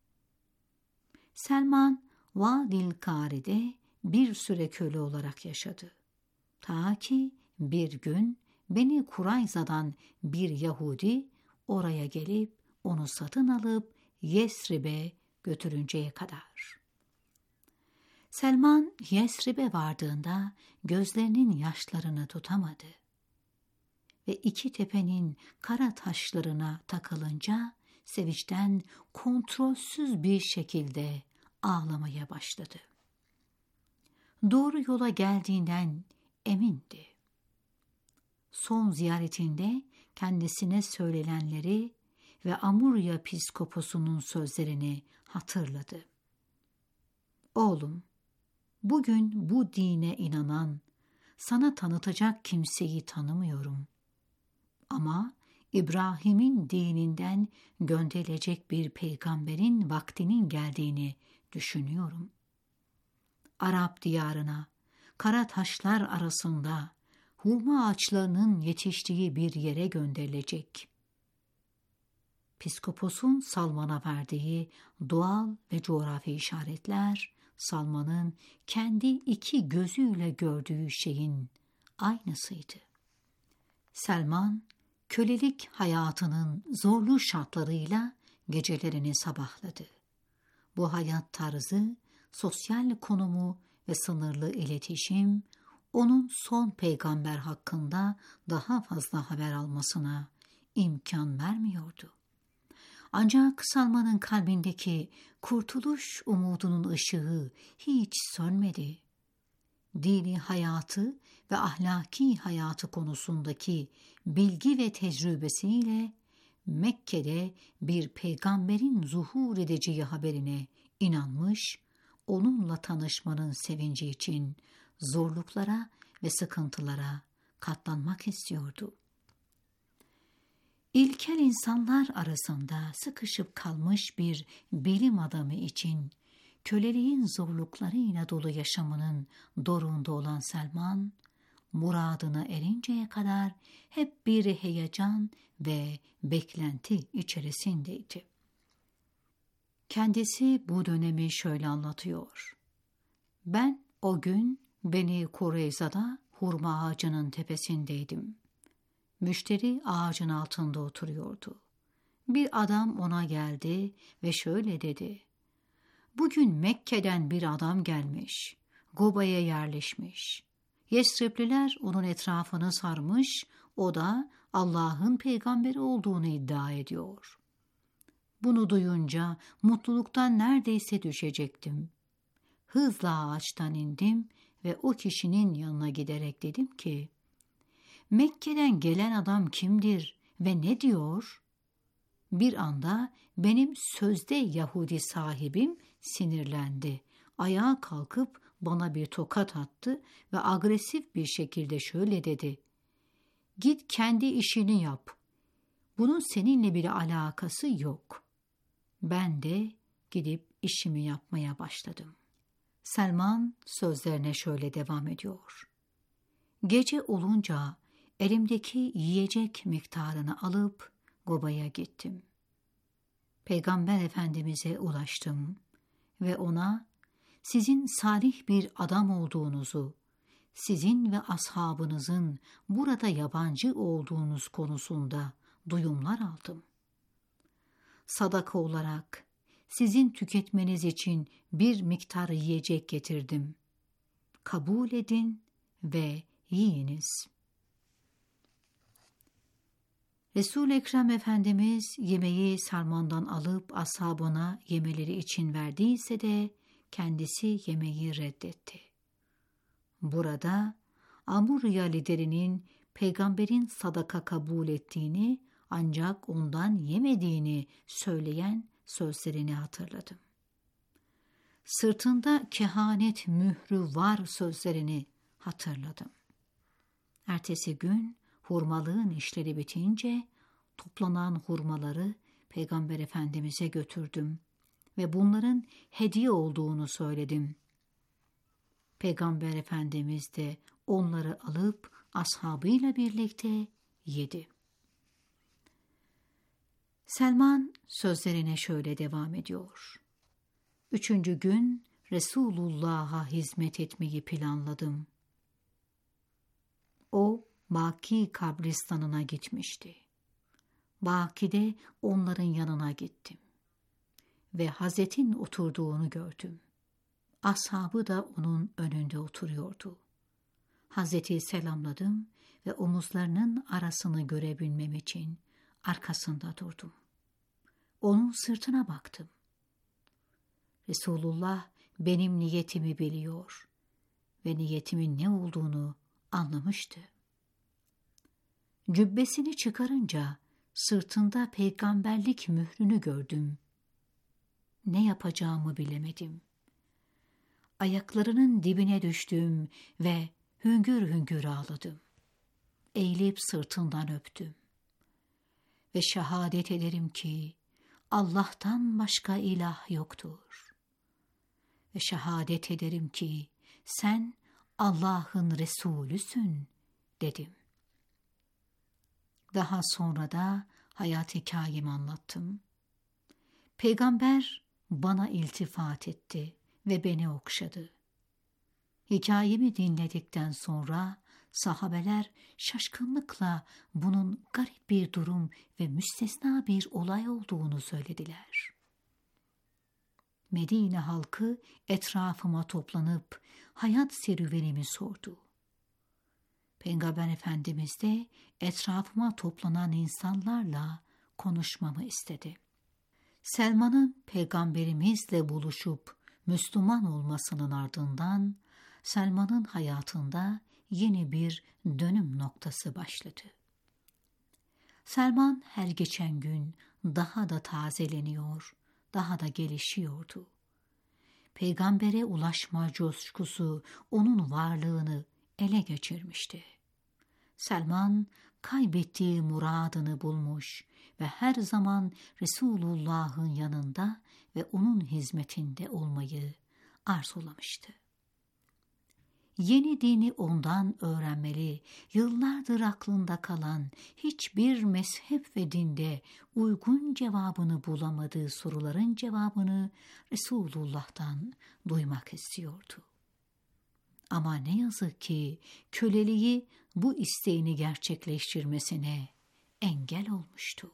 Selman Vadil Kari'de bir süre köle olarak yaşadı. Ta ki bir gün Beni Kurayza'dan bir Yahudi oraya gelip onu satın alıp Yesrib'e götürünceye kadar. Selman Yesrib'e vardığında gözlerinin yaşlarını tutamadı ve iki tepenin kara taşlarına takılınca sevinçten kontrolsüz bir şekilde ağlamaya başladı. Doğru yola geldiğinden emindi. Son ziyaretinde kendisine söylenenleri ve Amurya Piskoposu'nun sözlerini hatırladı. Oğlum, bugün bu dine inanan, sana tanıtacak kimseyi tanımıyorum. Ama İbrahim'in dininden gönderilecek bir peygamberin vaktinin geldiğini düşünüyorum. Arap diyarına, kara taşlar arasında hurma ağaçlarının yetiştiği bir yere gönderilecek. Piskoposun Salman'a verdiği doğal ve coğrafi işaretler, Salman'ın kendi iki gözüyle gördüğü şeyin aynısıydı. Selman, kölelik hayatının zorlu şartlarıyla gecelerini sabahladı. Bu hayat tarzı, sosyal konumu ve sınırlı iletişim, onun son peygamber hakkında daha fazla haber almasına imkan vermiyordu. Ancak Salman'ın kalbindeki kurtuluş umudunun ışığı hiç sönmedi. dini hayatı ve ahlaki hayatı konusundaki bilgi ve tecrübesiyle Mekke'de bir peygamberin zuhur edeceği haberine inanmış, onunla tanışmanın sevinci için zorluklara ve sıkıntılara katlanmak istiyordu. İlkel insanlar arasında sıkışıp kalmış bir bilim adamı için köleliğin zorluklarıyla dolu yaşamının doruğunda olan Selman, muradına erinceye kadar hep bir heyecan ve beklenti içerisindeydi. Kendisi bu dönemi şöyle anlatıyor. Ben o gün Beni Kureyza'da hurma ağacının tepesindeydim. Müşteri ağacın altında oturuyordu. Bir adam ona geldi ve şöyle dedi. Bugün Mekke'den bir adam gelmiş, Guba'ya yerleşmiş. Yesripliler onun etrafını sarmış, o da Allah'ın peygamberi olduğunu iddia ediyor. Bunu duyunca mutluluktan neredeyse düşecektim. Hızla ağaçtan indim ve o kişinin yanına giderek dedim ki, Mekke'den gelen adam kimdir ve ne diyor? Bir anda benim sözde Yahudi sahibim sinirlendi. Ayağa kalkıp bana bir tokat attı ve agresif bir şekilde şöyle dedi. Git kendi işini yap. Bunun seninle bir alakası yok. Ben de gidip işimi yapmaya başladım. Selman sözlerine şöyle devam ediyor. Gece olunca elimdeki yiyecek miktarını alıp Guba'ya gittim. Peygamber Efendimiz'e ulaştım ve ona sizin salih bir adam olduğunuzu, sizin ve ashabınızın burada yabancı olduğunuz konusunda duyumlar aldım. Sadaka olarak sizin tüketmeniz için bir miktar yiyecek getirdim. Kabul edin ve yiyiniz. Resul-i Ekrem Efendimiz yemeği Selman'dan alıp ashabına yemeleri için verdiyse de kendisi yemeği reddetti. Burada Amurya liderinin peygamberin sadaka kabul ettiğini ancak ondan yemediğini söyleyen sözlerini hatırladım. Sırtında kehanet mührü var sözlerini hatırladım. Ertesi gün hurmalığın işleri bitince toplanan hurmaları Peygamber Efendimiz'e götürdüm ve bunların hediye olduğunu söyledim. Peygamber Efendimiz de onları alıp ashabıyla birlikte yedi. Selman sözlerine şöyle devam ediyor. 3. gün Resulullah'a hizmet etmeyi planladım. O Baki kabristanına gitmişti. Baki'de onların yanına gittim ve Hazret'in oturduğunu gördüm. Ashabı da onun önünde oturuyordu. Hazret'i selamladım ve omuzlarının arasını görebilmem için arkasında durdum. Onun sırtına baktım. Resulullah benim niyetimi biliyor ve niyetimin ne olduğunu anlamıştı. Cübbesini çıkarınca sırtında peygamberlik mührünü gördüm. Ne yapacağımı bilemedim. Ayaklarının dibine düştüm ve hüngür hüngür ağladım. Eğilip sırtından öptüm. Ve şehadet ederim ki Allah'tan başka ilah yoktur. Ve şehadet ederim ki sen Allah'ın Resulüsün dedim. Daha sonra da hayat hikayemi anlattım. Peygamber bana iltifat etti ve beni okşadı. Hikayemi dinledikten sonra sahabeler şaşkınlıkla bunun garip bir durum ve müstesna bir olay olduğunu söylediler. Medine halkı etrafıma toplanıp hayat serüvenimi sordu. Peygamber Efendimiz de etrafıma toplanan insanlarla konuşmamı istedi. Selman'ın peygamberimizle buluşup Müslüman olmasının ardından Selman'ın hayatında yeni bir dönüm noktası başladı. Selman her geçen gün daha da tazeleniyor, daha da gelişiyordu. Peygambere ulaşma coşkusu onun varlığını ele geçirmişti. Selman kaybettiği muradını bulmuş ve her zaman Resulullah'ın yanında ve onun hizmetinde olmayı arzulamıştı. Yeni dini ondan öğrenmeli, yıllardır aklında kalan hiçbir mezhep ve dinde uygun cevabını bulamadığı soruların cevabını Resulullah'tan duymak istiyordu. Ama ne yazık ki köleliği bu isteğini gerçekleştirmesine engel olmuştu.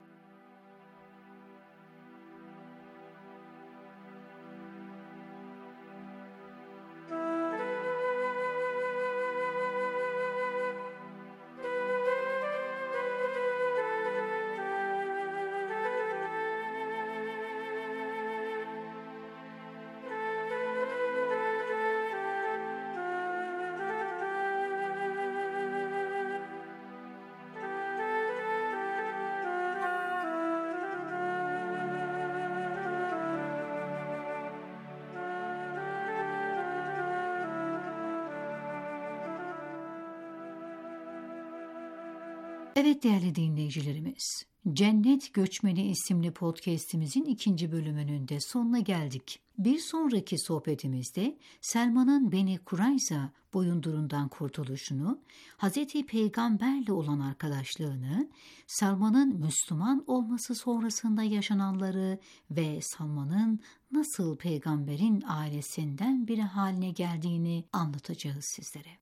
Evet değerli dinleyicilerimiz, Cennet Göçmeni isimli podcast'imizin 2. bölümünün de sonuna geldik. Bir sonraki sohbetimizde Selman'ın Beni Kurayza boyundurundan kurtuluşunu, Hz. Peygamberle olan arkadaşlığını, Selman'ın Müslüman olması sonrasında yaşananları ve Selman'ın nasıl peygamberin ailesinden biri haline geldiğini anlatacağız sizlere.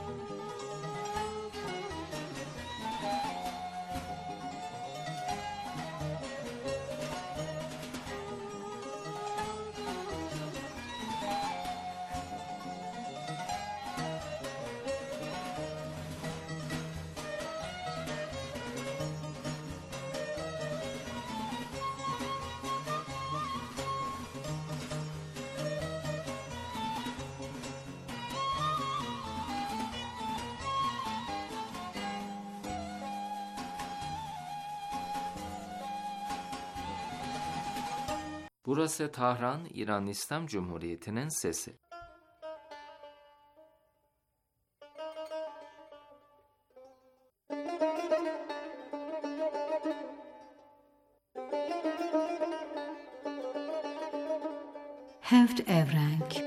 Burası Tahran, İran İslam Cumhuriyeti'nin sesi. Heft Evrenk.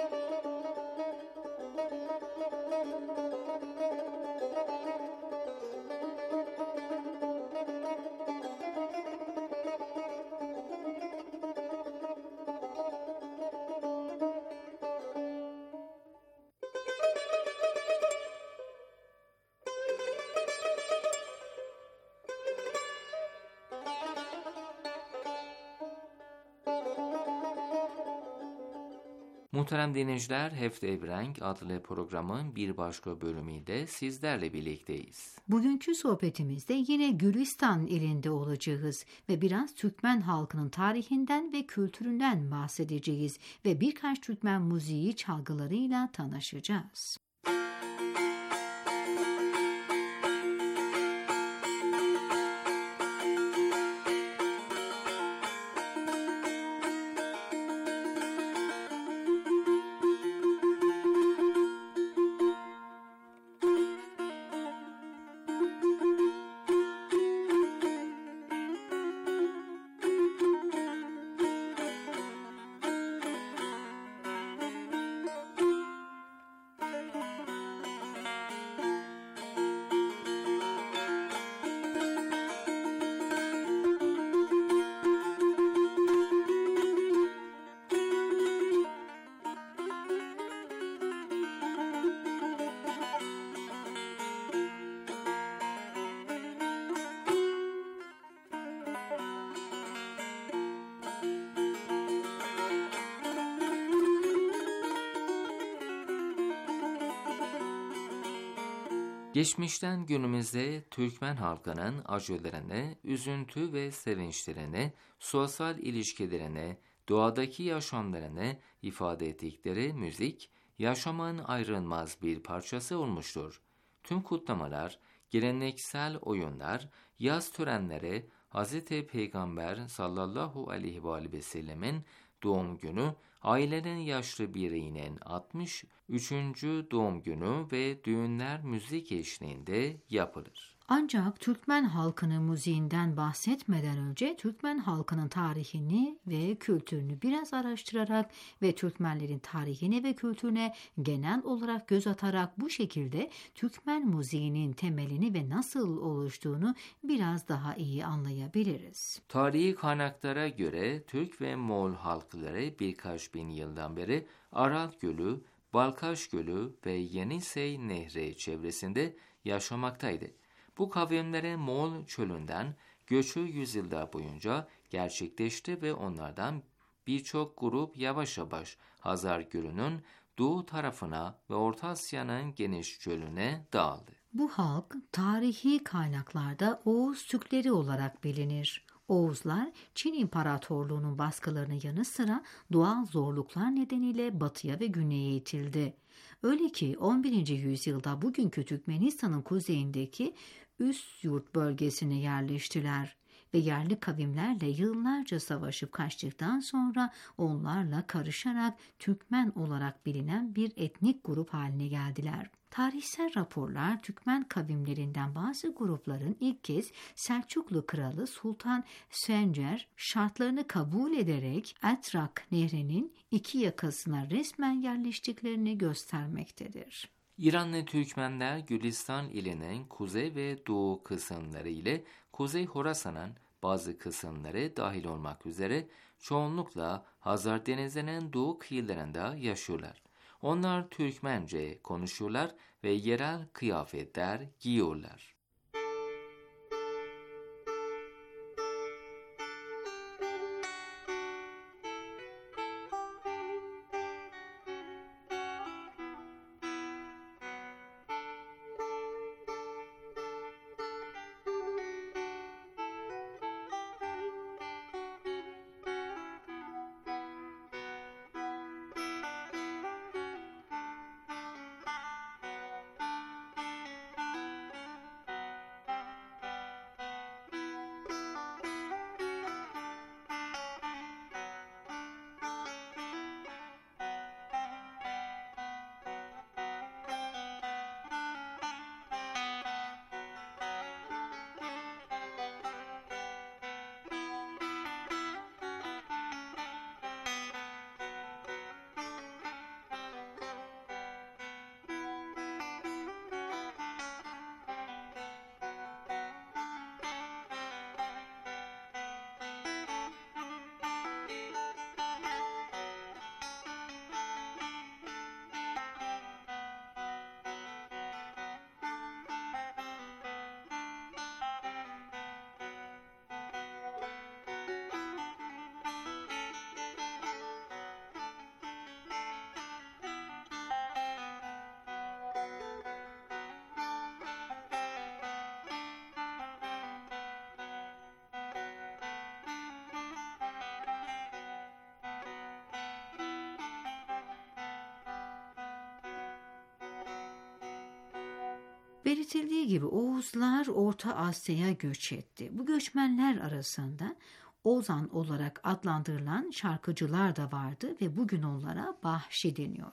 Muhterem dinleyiciler, Heft Evrenk adlı programın bir başka bölümüyle sizlerle birlikteyiz. Bugünkü sohbetimizde yine Gülistan ilinde olacağız ve biraz Türkmen halkının tarihinden ve kültüründen bahsedeceğiz ve birkaç Türkmen müziği çalgılarıyla tanışacağız. Geçmişten günümüzde Türkmen halkının acılarını, üzüntü ve sevinçlerini, sosyal ilişkilerini, doğadaki yaşamlarını ifade ettikleri müzik, yaşamın ayrılmaz bir parçası olmuştur. Tüm kutlamalar, geleneksel oyunlar, yaz törenleri, Hz. Peygamber sallallahu aleyhi ve sellemin doğum günü, ailenin yaşlı bireyinin 63. doğum günü ve düğünler müzik eşliğinde yapılır. Ancak Türkmen halkının müziğinden bahsetmeden önce Türkmen halkının tarihini ve kültürünü biraz araştırarak ve Türkmenlerin tarihine ve kültürüne genel olarak göz atarak bu şekilde Türkmen müziğinin temelini ve nasıl oluştuğunu biraz daha iyi anlayabiliriz. Tarihi kaynaklara göre Türk ve Moğol halkları birkaç bin yıldan beri Aral Gölü, Balkaş Gölü ve Yenisey Nehri çevresinde yaşamaktaydı. Bu kavimlerin Moğol çölünden göçü yüzyıllar boyunca gerçekleşti ve onlardan birçok grup yavaş yavaş Hazar Gölü'nün doğu tarafına ve Orta Asya'nın geniş çölüne dağıldı. Bu halk tarihi kaynaklarda Oğuz Türkleri olarak bilinir. Oğuzlar Çin İmparatorluğu'nun baskılarının yanı sıra doğal zorluklar nedeniyle batıya ve güneye itildi. Öyle ki 11. yüzyılda bugünkü Türkmenistan'ın kuzeyindeki Üsyurt bölgesine yerleştiler ve yerli kavimlerle yıllarca savaşıp kaçtıktan sonra onlarla karışarak Türkmen olarak bilinen bir etnik grup haline geldiler. Tarihsel raporlar Türkmen kavimlerinden bazı grupların ilk kez Selçuklu Kralı Sultan Sencer şartlarını kabul ederek Etrak Nehri'nin iki yakasına resmen yerleştiklerini göstermektedir. İranlı Türkmenler Gülistan ilinin kuzey ve doğu kısımları ile Kuzey Horasan'ın bazı kısımları dahil olmak üzere çoğunlukla Hazar Denizi'nin doğu kıyılarında yaşıyorlar. Onlar Türkmence konuşuyorlar ve yerel kıyafetler giyiyorlar. Belirtildiği gibi Oğuzlar Orta Asya'ya göç etti. Bu göçmenler arasında Ozan olarak adlandırılan şarkıcılar da vardı ve bugün onlara Bahşi deniyor.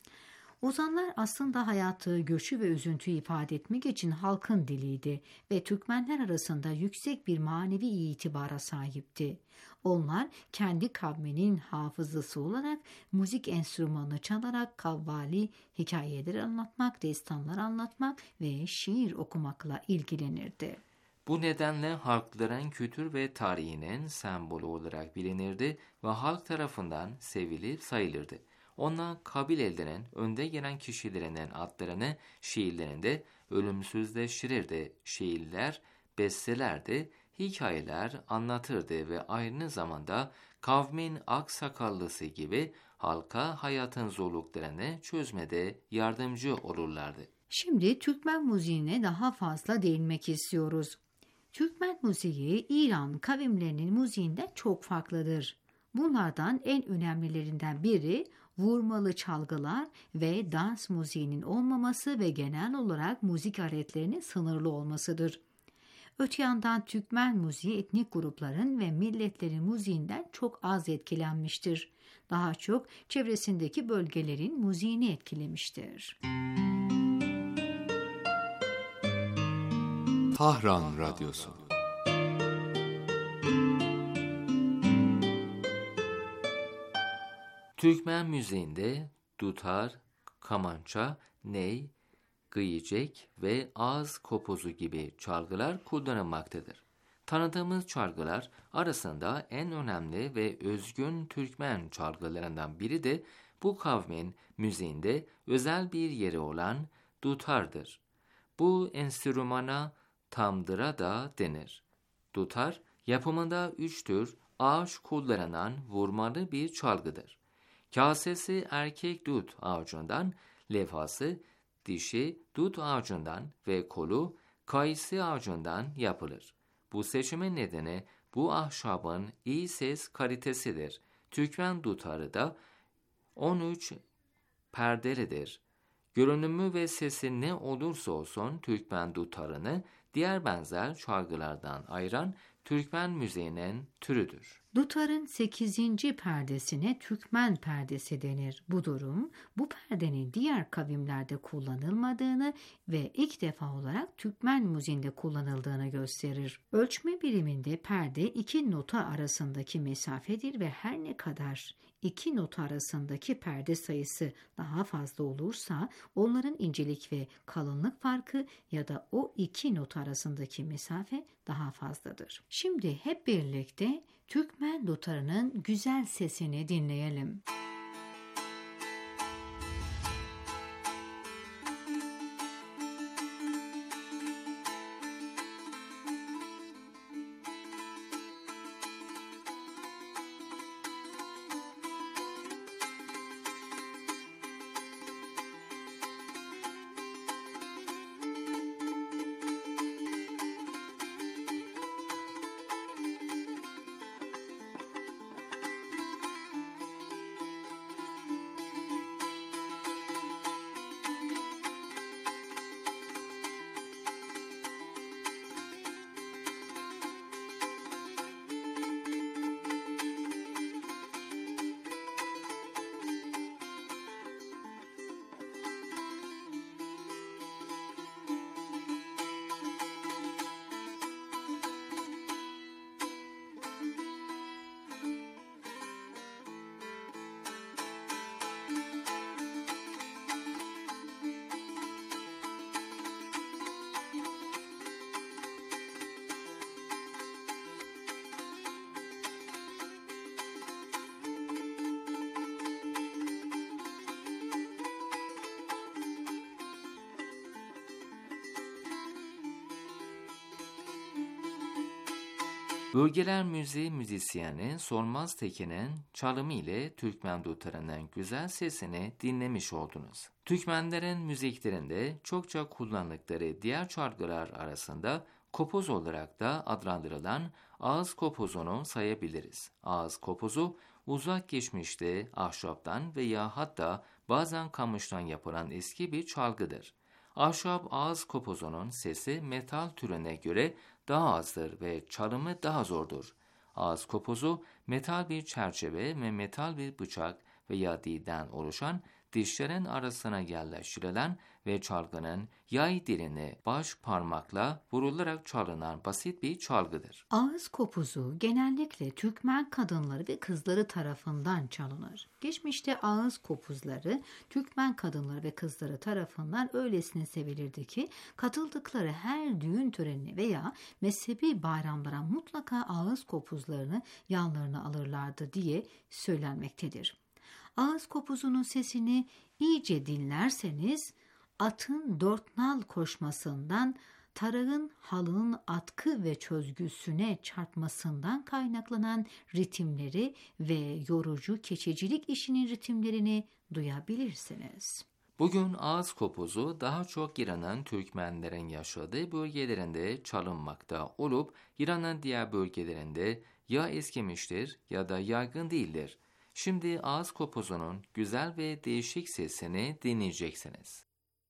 Ozanlar aslında hayatı, göçü ve üzüntüyü ifade etmek için halkın diliydi ve Türkmenler arasında yüksek bir manevi itibara sahipti. Onlar kendi kavminin hafızası olarak müzik enstrümanı çalarak kavvali, hikayeleri anlatmak, destanlar anlatmak ve şiir okumakla ilgilenirdi. Bu nedenle halkların kültür ve tarihinin sembolü olarak bilinirdi ve halk tarafından sevilip sayılırdı. Onlar kabilelerinin önde gelen kişilerinin adlarını şiirlerinde ölümsüzleştirirdi. Şiirler, bestelerdi, hikayeler anlatırdı ve aynı zamanda kavmin aksakallısı gibi halka hayatın zorluklarını çözmede yardımcı olurlardı. Şimdi Türkmen müziğine daha fazla değinmek istiyoruz. Türkmen müziği İran kavimlerinin müziğinden çok farklıdır. Bunlardan en önemlilerinden biri vurmalı çalgılar ve dans müziğinin olmaması ve genel olarak müzik aletlerinin sınırlı olmasıdır. Öte yandan Türkmen müziği etnik grupların ve milletlerin müziğinden çok az etkilenmiştir. Daha çok çevresindeki bölgelerin müziğini etkilemiştir. Tahran Radyosu. Türkmen müziğinde dutar, kamança, ney, gıyecek ve ağız kopozu gibi çalgılar kullanılmaktadır. Tanıdığımız çalgılar arasında en önemli ve özgün Türkmen çalgılarından biri de bu kavmin müziğinde özel bir yeri olan dutardır. Bu enstrümana tamdıra da denir. Dutar, yapımında 3 tür ağaç kullanılan vurmalı bir çalgıdır. Kasesi erkek dut ağacından, levhası dişi dut ağacından ve kolu kayısı ağacından yapılır. Bu seçimin nedeni bu ahşabın iyi ses kalitesidir. Türkmen dutarı da 13 perdelidir. Görünümü ve sesi ne olursa olsun Türkmen dutarını diğer benzer çalgılardan ayıran Türkmen müziğinin türüdür. Dutarın 8. perdesine Türkmen perdesi denir. Bu durum, bu perdenin diğer kavimlerde kullanılmadığını ve ilk defa olarak Türkmen müziğinde kullanıldığını gösterir. Ölçme biriminde perde 2 nota arasındaki mesafedir ve her ne kadar 2 nota arasındaki perde sayısı daha fazla olursa onların incelik ve kalınlık farkı ya da o 2 nota arasındaki mesafe daha fazladır. Şimdi hep birlikte Türkmen dutarının güzel sesini dinleyelim. Bölgeler Müziği müzisyeni Solmaz Tekin'in çalımı ile Türkmen dutarının güzel sesini dinlemiş oldunuz. Türkmenlerin müziklerinde çokça kullandıkları diğer çalgılar arasında kopoz olarak da adlandırılan ağız kopozunu sayabiliriz. Ağız kopozu uzak geçmişte ahşaptan veya hatta bazen kamıştan yapılan eski bir çalgıdır. Ahşap ağız kopozunun sesi metal türüne göre daha azdır ve çalımı daha zordur. Ağız kopozu metal bir çerçeve ve metal bir bıçak veya dilden oluşan dişlerin arasına yerleştirilen ve çalgının yay dilini baş parmakla vurularak çalınan basit bir çalgıdır. Ağız kopuzu genellikle Türkmen kadınları ve kızları tarafından çalınır. Geçmişte ağız kopuzları Türkmen kadınları ve kızları tarafından öylesine sevilirdi ki katıldıkları her düğün törenine veya mezhebi bayramlara mutlaka ağız kopuzlarını yanlarına alırlardı diye söylenmektedir. Ağız kopuzunun sesini iyice dinlerseniz atın dört nal koşmasından, tarağın halının atkı ve çözgüsüne çarpmasından kaynaklanan ritimleri ve yorucu keçecilik işinin ritimlerini duyabilirsiniz. Bugün ağız kopuzu daha çok İran'ın Türkmenlerin yaşadığı bölgelerinde çalınmakta olup İran'ın diğer bölgelerinde ya eskimiştir ya da yaygın değildir. Şimdi ağız kopuzunun güzel ve değişik sesini dinleyeceksiniz.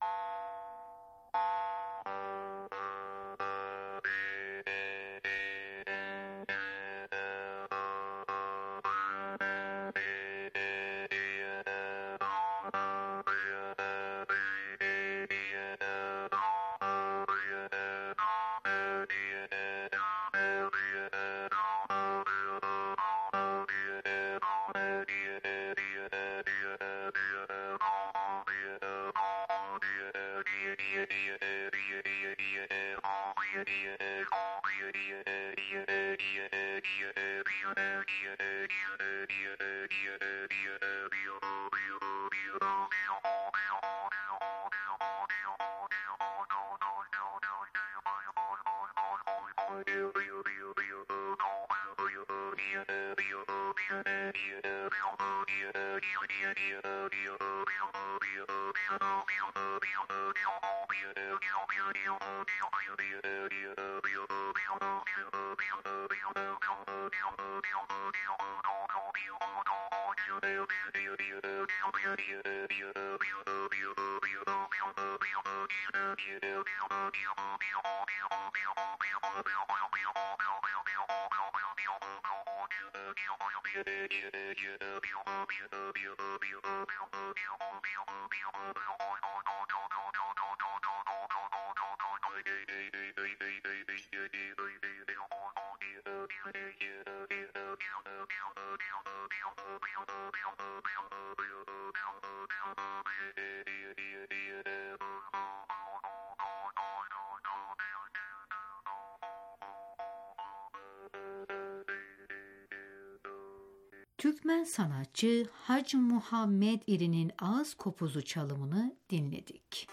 Türkmen sanatçı Hacı Muhammed İri'nin ağız kopuzu çalımını dinledik.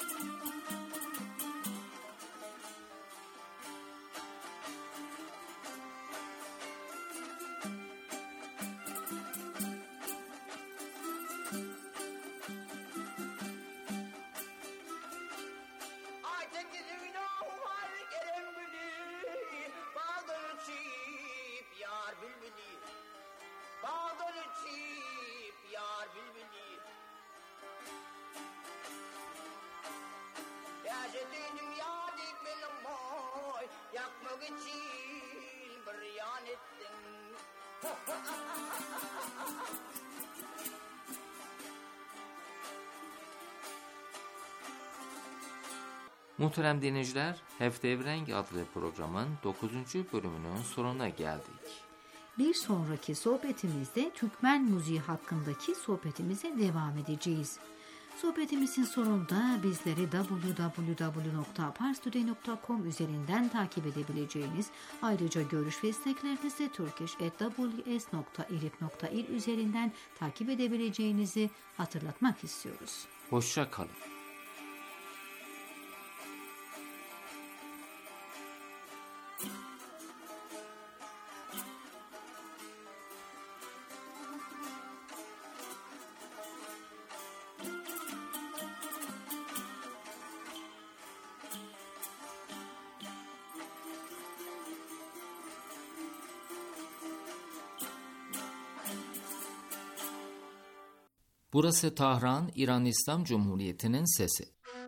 Muhterem dinleyiciler, Heftevrenk adlı programın 9. bölümünün sonuna geldik. Bir sonraki sohbetimizde Türkmen müziği hakkındaki sohbetimize devam edeceğiz. Sohbetimizin sonunda bizleri www.parstoday.com üzerinden takip edebileceğiniz, ayrıca görüş ve isteklerinizi turkish@ws.irib.il üzerinden takip edebileceğinizi hatırlatmak istiyoruz. Hoşça kalın. Burası Tahran, İran İslam Cumhuriyeti'nin sesi.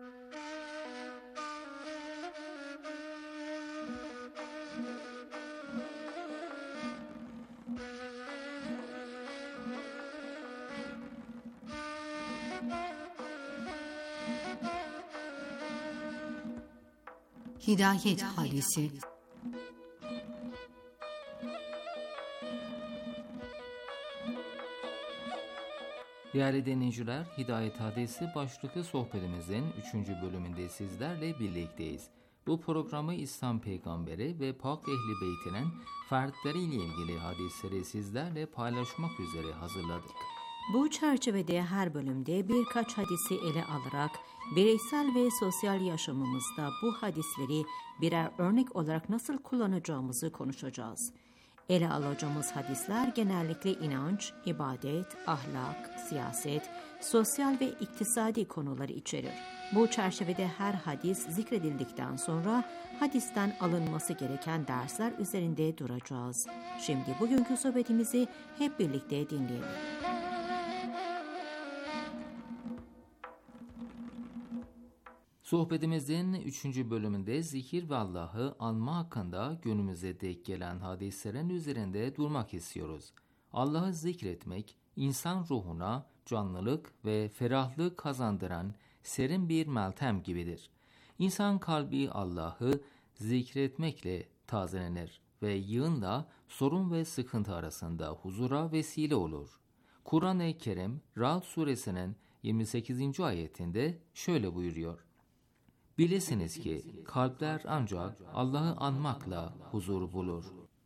Hidayet Hadisi. Değerli dinleyiciler, Hidayet Hadisi başlıklı sohbetimizin 3. bölümünde sizlerle birlikteyiz. Bu programı İslam Peygamberi ve Pak Ehli Beyt'inin fertleriyle ilgili hadisleri sizlerle paylaşmak üzere hazırladık. Bu çerçevede her bölümde birkaç hadisi ele alarak bireysel ve sosyal yaşamımızda bu hadisleri birer örnek olarak nasıl kullanacağımızı konuşacağız. Ele alacağımız hadisler genellikle inanç, ibadet, ahlak, siyaset, sosyal ve iktisadi konuları içerir. Bu çerçevede her hadis zikredildikten sonra hadisten alınması gereken dersler üzerinde duracağız. Şimdi bugünkü sohbetimizi hep birlikte dinleyelim. Sohbetimizin 3. bölümünde zikir ve Allah'ı anma hakkında günümüze dek gelen hadislerin üzerinde durmak istiyoruz. Allah'ı zikretmek, insan ruhuna canlılık ve ferahlık kazandıran serin bir meltem gibidir. İnsan kalbi Allah'ı zikretmekle tazelenir ve yığınla sorun ve sıkıntı arasında huzura vesile olur. Kur'an-ı Kerim, Ra'd suresinin 28. ayetinde şöyle buyuruyor: Bilesiniz ki kalpler ancak Allah'ı anmakla huzur bulur.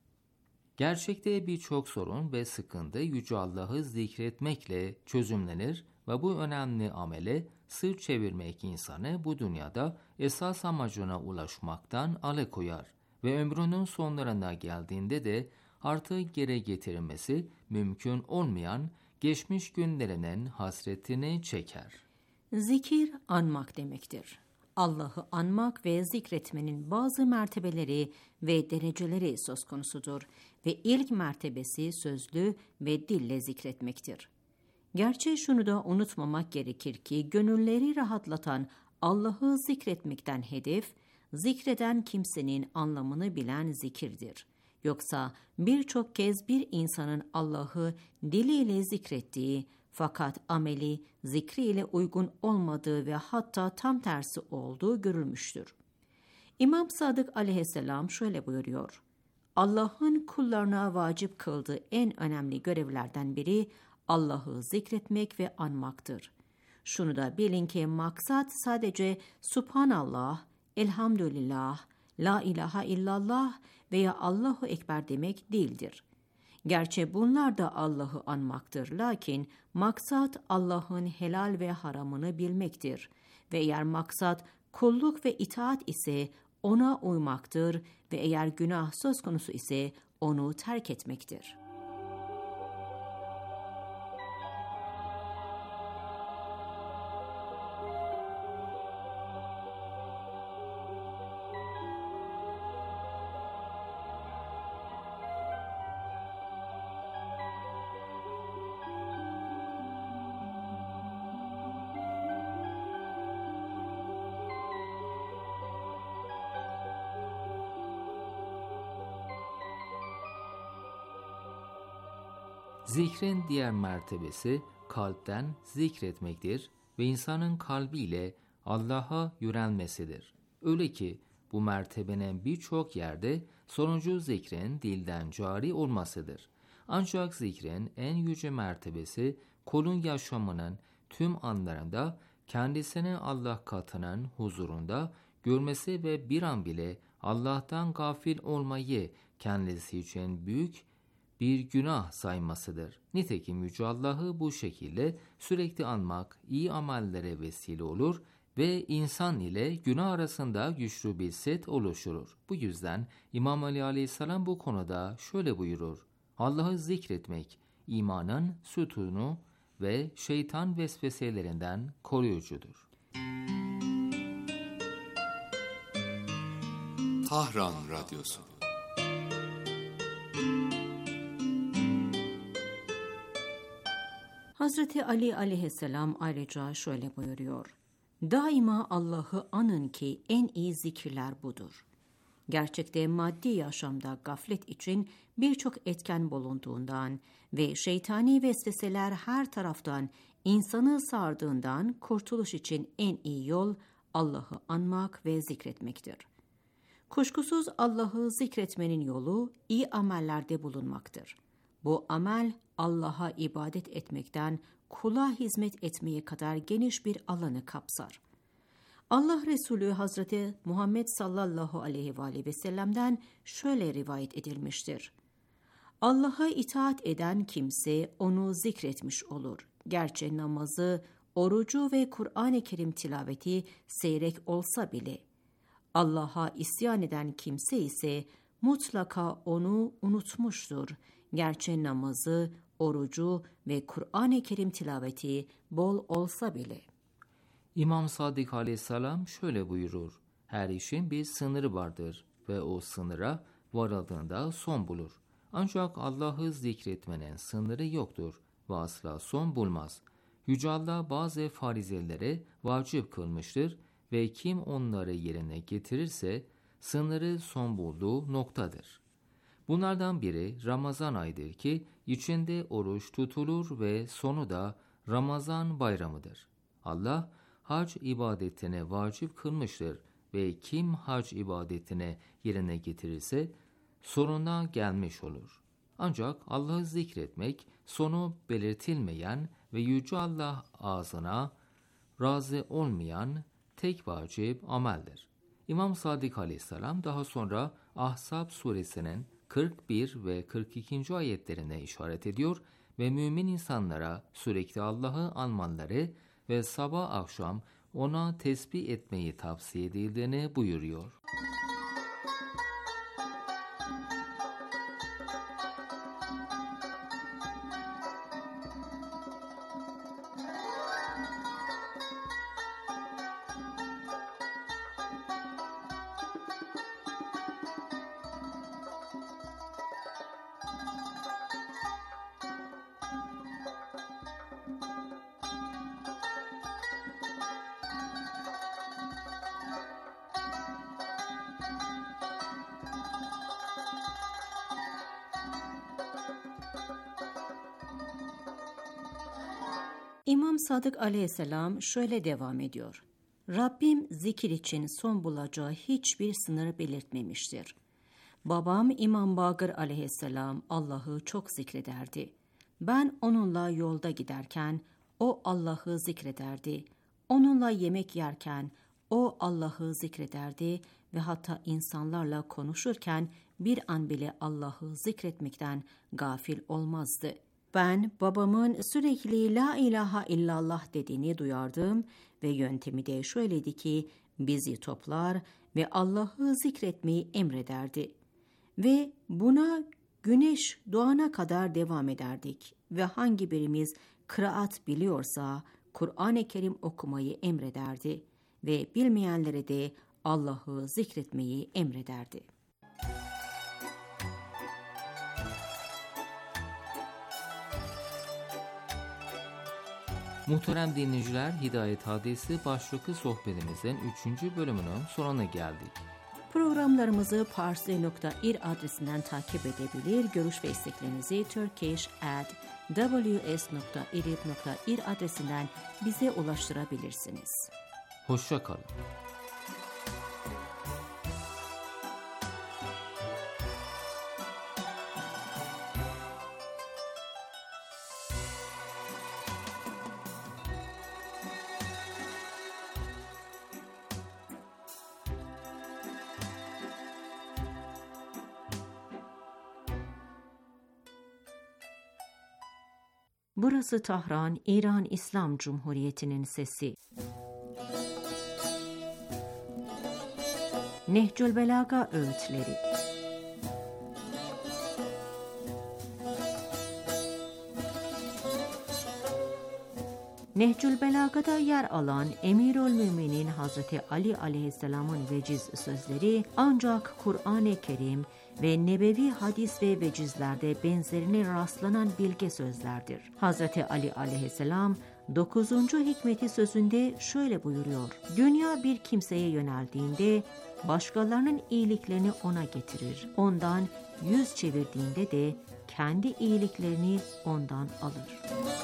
Gerçekte birçok sorun ve sıkıntı Yüce Allah'ı zikretmekle çözümlenir ve bu önemli amele sırt çevirmek insanı bu dünyada esas amacına ulaşmaktan alıkoyar ve ömrünün sonlarına geldiğinde de artık geri getirilmesi mümkün olmayan geçmiş günlerinin hasretini çeker. Zikir anmak demektir. Allah'ı anmak ve zikretmenin bazı mertebeleri ve dereceleri söz konusudur ve ilk mertebesi sözlü ve dille zikretmektir. Gerçi şunu da unutmamak gerekir ki gönülleri rahatlatan Allah'ı zikretmekten hedef, zikreden kimsenin anlamını bilen zikirdir. Yoksa birçok kez bir insanın Allah'ı diliyle zikrettiği fakat ameli zikriyle uygun olmadığı ve hatta tam tersi olduğu görülmüştür. İmam Sadık aleyhisselam şöyle buyuruyor: Allah'ın kullarına vacip kıldığı en önemli görevlerden biri Allah'ı zikretmek ve anmaktır. Şunu da bilin ki maksat sadece Subhanallah, Elhamdülillah, La ilahe illallah veya Allahu Ekber demek değildir. Gerçi bunlar da Allah'ı anmaktır, lakin maksat Allah'ın helal ve haramını bilmektir ve eğer maksat kulluk ve itaat ise ona uymaktır ve eğer günah söz konusu ise onu terk etmektir. Zikrin diğer mertebesi kalpten zikretmektir ve insanın kalbiyle Allah'a yönelmesidir. Öyle ki bu mertebenin birçok yerde sonuncu zikrin dilden cari olmasıdır. Ancak zikrin en yüce mertebesi kulun yaşamının tüm anlarında kendisini Allah katının huzurunda görmesi ve bir an bile Allah'tan gafil olmayı kendisi için büyük bir günah saymasıdır. Nitekim Yüce Allah'ı bu şekilde sürekli anmak iyi amellere vesile olur ve insan ile günah arasında güçlü bir set oluşturur. Bu yüzden İmam Ali Aleyhisselam bu konuda şöyle buyurur: Allah'ı zikretmek imanın sütunu ve şeytan vesveselerinden koruyucudur. Tahran Radyosu. Hazreti Ali aleyhisselam ayrıca şöyle buyuruyor: Daima Allah'ı anın ki en iyi zikirler budur. Gerçekte maddi yaşamda gaflet için birçok etken bulunduğundan ve şeytani vesveseler her taraftan insanı sardığından kurtuluş için en iyi yol Allah'ı anmak ve zikretmektir. Kuşkusuz Allah'ı zikretmenin yolu iyi amellerde bulunmaktır. Bu amel Allah'a ibadet etmekten kula hizmet etmeye kadar geniş bir alanı kapsar. Allah Resulü Hazreti Muhammed sallallahu aleyhi ve sellem'den şöyle rivayet edilmiştir: Allah'a itaat eden kimse onu zikretmiş olur. Gerçi namazı, orucu ve Kur'an-ı Kerim tilaveti seyrek olsa bile. Allah'a isyan eden kimse ise mutlaka onu unutmuştur. Gerçi namazı, orucu ve Kur'an-ı Kerim tilaveti bol olsa bile. İmam Sadık Aleyhisselam şöyle buyurur: her işin bir sınırı vardır ve o sınıra varıldığında son bulur. Ancak Allah'ı zikretmenin sınırı yoktur ve asla son bulmaz. Yüce Allah bazı farizelere vacip kılmıştır ve kim onları yerine getirirse sınırı son bulduğu noktadır. Bunlardan biri Ramazan ayıdır ki içinde oruç tutulur ve sonu da Ramazan bayramıdır. Allah hac ibadetine vacip kılmıştır ve kim hac ibadetine yerine getirirse sonuna gelmiş olur. Ancak Allah'ı zikretmek sonu belirtilmeyen ve Yüce Allah ağzına razı olmayan tek vacip ameldir. İmam Sadık Aleyhisselam daha sonra Ahzab suresinin 41 ve 42. ayetlerine işaret ediyor ve mümin insanlara sürekli Allah'ı anmaları ve sabah akşam ona tesbih etmeyi tavsiye edildiğini buyuruyor. İmam Sadık Aleyhisselam şöyle devam ediyor: Rabbim zikir için son bulacağı hiçbir sınır belirtmemiştir. Babam İmam Bakır Aleyhisselam Allah'ı çok zikrederdi. Ben onunla yolda giderken o Allah'ı zikrederdi. Onunla yemek yerken o Allah'ı zikrederdi ve hatta insanlarla konuşurken bir an bile Allah'ı zikretmekten gafil olmazdı. Ben babamın sürekli la ilahe illallah dediğini duyardım ve yöntemi de şöyleydi ki bizi toplar ve Allah'ı zikretmeyi emrederdi. Ve buna güneş doğana kadar devam ederdik ve hangi birimiz kıraat biliyorsa Kur'an-ı Kerim okumayı emrederdi ve bilmeyenlere de Allah'ı zikretmeyi emrederdi. Muhterem dinleyiciler, Hidayet Hadisi başlıklı sohbetimizin 3. bölümünün sonuna geldik. Programlarımızı parsi.ir adresinden takip edebilir, görüş ve isteklerinizi turkish@ws.irib.ir adresinden bize ulaştırabilirsiniz. Hoşça kalın. Burası Tahran, İran İslam Cumhuriyeti'nin sesi. Nehcül Belaga öğütleri. Nehcül Belaga'da yer alan Emirülmüminin Hazreti Ali Aleyhisselam'ın veciz sözleri ancak Kur'an-ı Kerim ve nebevi hadis ve vecizlerde benzerine rastlanan bilge sözlerdir. Hazreti Ali Aleyhisselam 9. hikmeti sözünde şöyle buyuruyor: Dünya bir kimseye yöneldiğinde başkalarının iyiliklerini ona getirir. Ondan yüz çevirdiğinde de kendi iyiliklerini ondan alır.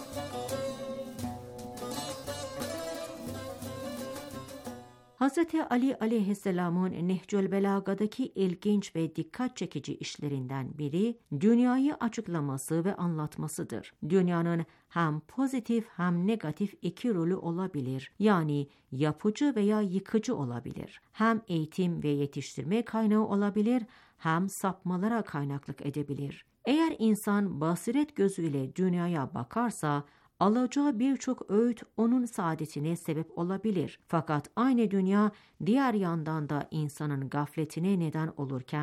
Hazreti Ali Aleyhisselam'ın Nehcül Belaga'daki ilginç ve dikkat çekici işlerinden biri dünyayı açıklaması ve anlatmasıdır. Dünyanın hem pozitif hem negatif iki rolü olabilir. Yani yapıcı veya yıkıcı olabilir. Hem eğitim ve yetiştirme kaynağı olabilir, hem sapmalara kaynaklık edebilir. Eğer insan basiret gözüyle dünyaya bakarsa alacağı birçok öğüt onun saadetine sebep olabilir. Fakat aynı dünya diğer yandan da insanın gafletine neden olurken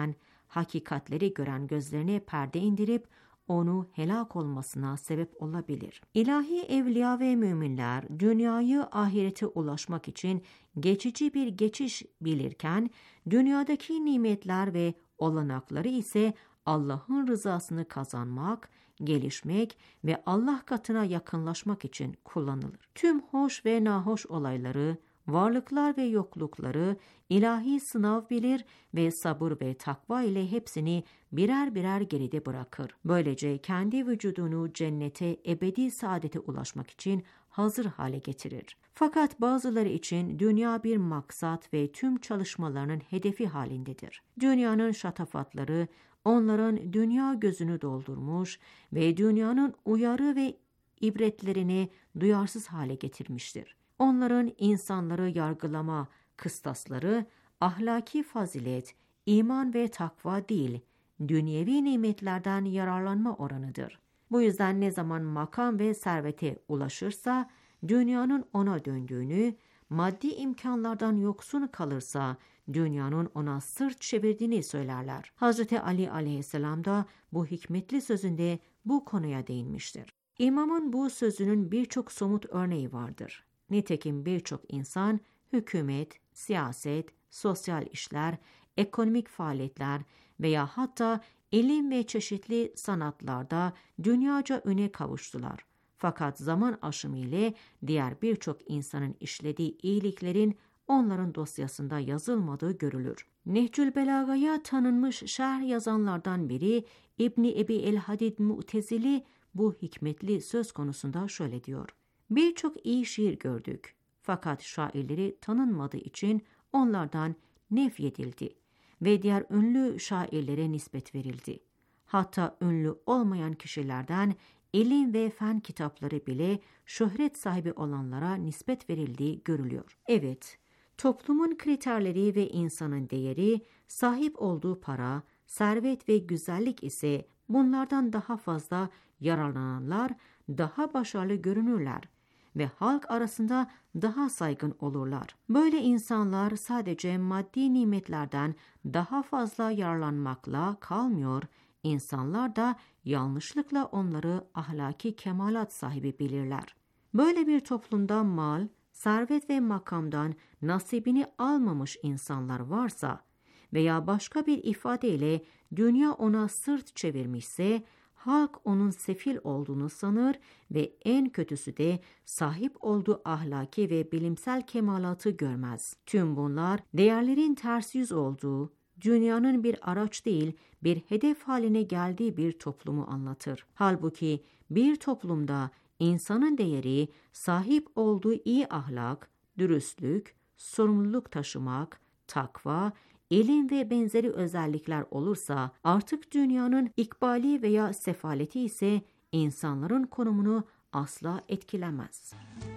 hakikatleri gören gözlerine perde indirip onu helak olmasına sebep olabilir. İlahi evliya ve müminler dünyayı ahirete ulaşmak için geçici bir geçiş bilirken, dünyadaki nimetler ve olanakları ise Allah'ın rızasını kazanmak, gelişmek ve Allah katına yakınlaşmak için kullanılır. Tüm hoş ve nahoş olayları, varlıklar ve yoklukları ilahi sınav bilir ve sabır ve takva ile hepsini birer birer geride bırakır. Böylece kendi vücudunu cennete, ebedi saadete ulaşmak için hazır hale getirir. Fakat bazıları için dünya bir maksat ve tüm çalışmalarının hedefi halindedir. Dünyanın şatafatları onların dünya gözünü doldurmuş ve dünyanın uyarı ve ibretlerini duyarsız hale getirmiştir. Onların insanları yargılama kıstasları ahlaki fazilet, iman ve takva değil, dünyevi nimetlerden yararlanma oranıdır. Bu yüzden ne zaman makam ve servete ulaşırsa, dünyanın ona döndüğünü, maddi imkanlardan yoksun kalırsa, dünyanın ona sırt çevirdiğini söylerler. Hazreti Ali aleyhisselam da bu hikmetli sözünde bu konuya değinmiştir. İmamın bu sözünün birçok somut örneği vardır. Nitekim birçok insan, hükümet, siyaset, sosyal işler, ekonomik faaliyetler veya hatta ilim ve çeşitli sanatlarda dünyaca öne kavuştular. Fakat zaman aşımı ile diğer birçok insanın işlediği iyiliklerin onların dosyasında yazılmadığı görülür. Nehcül Belaga'ya tanınmış şerh yazanlardan biri İbni Ebi el-Hadid Mu'tezili bu hikmetli söz konusunda şöyle diyor. Birçok iyi şiir gördük. Fakat şairleri tanınmadığı için onlardan nefyedildi ve diğer ünlü şairlere nispet verildi. Hatta ünlü olmayan kişilerden ilim ve fen kitapları bile şöhret sahibi olanlara nispet verildiği görülüyor. Evet, toplumun kriterleri ve insanın değeri, sahip olduğu para, servet ve güzellik ise bunlardan daha fazla yararlananlar daha başarılı görünürler ve halk arasında daha saygın olurlar. Böyle insanlar sadece maddi nimetlerden daha fazla yararlanmakla kalmıyor, insanlar da yanlışlıkla onları ahlaki kemalat sahibi bilirler. Böyle bir toplumda mal, servet ve makamdan nasibini almamış insanlar varsa veya başka bir ifadeyle dünya ona sırt çevirmişse, halk onun sefil olduğunu sanır ve en kötüsü de sahip olduğu ahlaki ve bilimsel kemalatı görmez. Tüm bunlar değerlerin ters yüz olduğu, dünyanın bir araç değil bir hedef haline geldiği bir toplumu anlatır. Halbuki bir toplumda insanın değeri sahip olduğu iyi ahlak, dürüstlük, sorumluluk taşımak, takva, ilim ve benzeri özellikler olursa artık dünyanın ikbali veya sefaleti ise insanların konumunu asla etkilemez.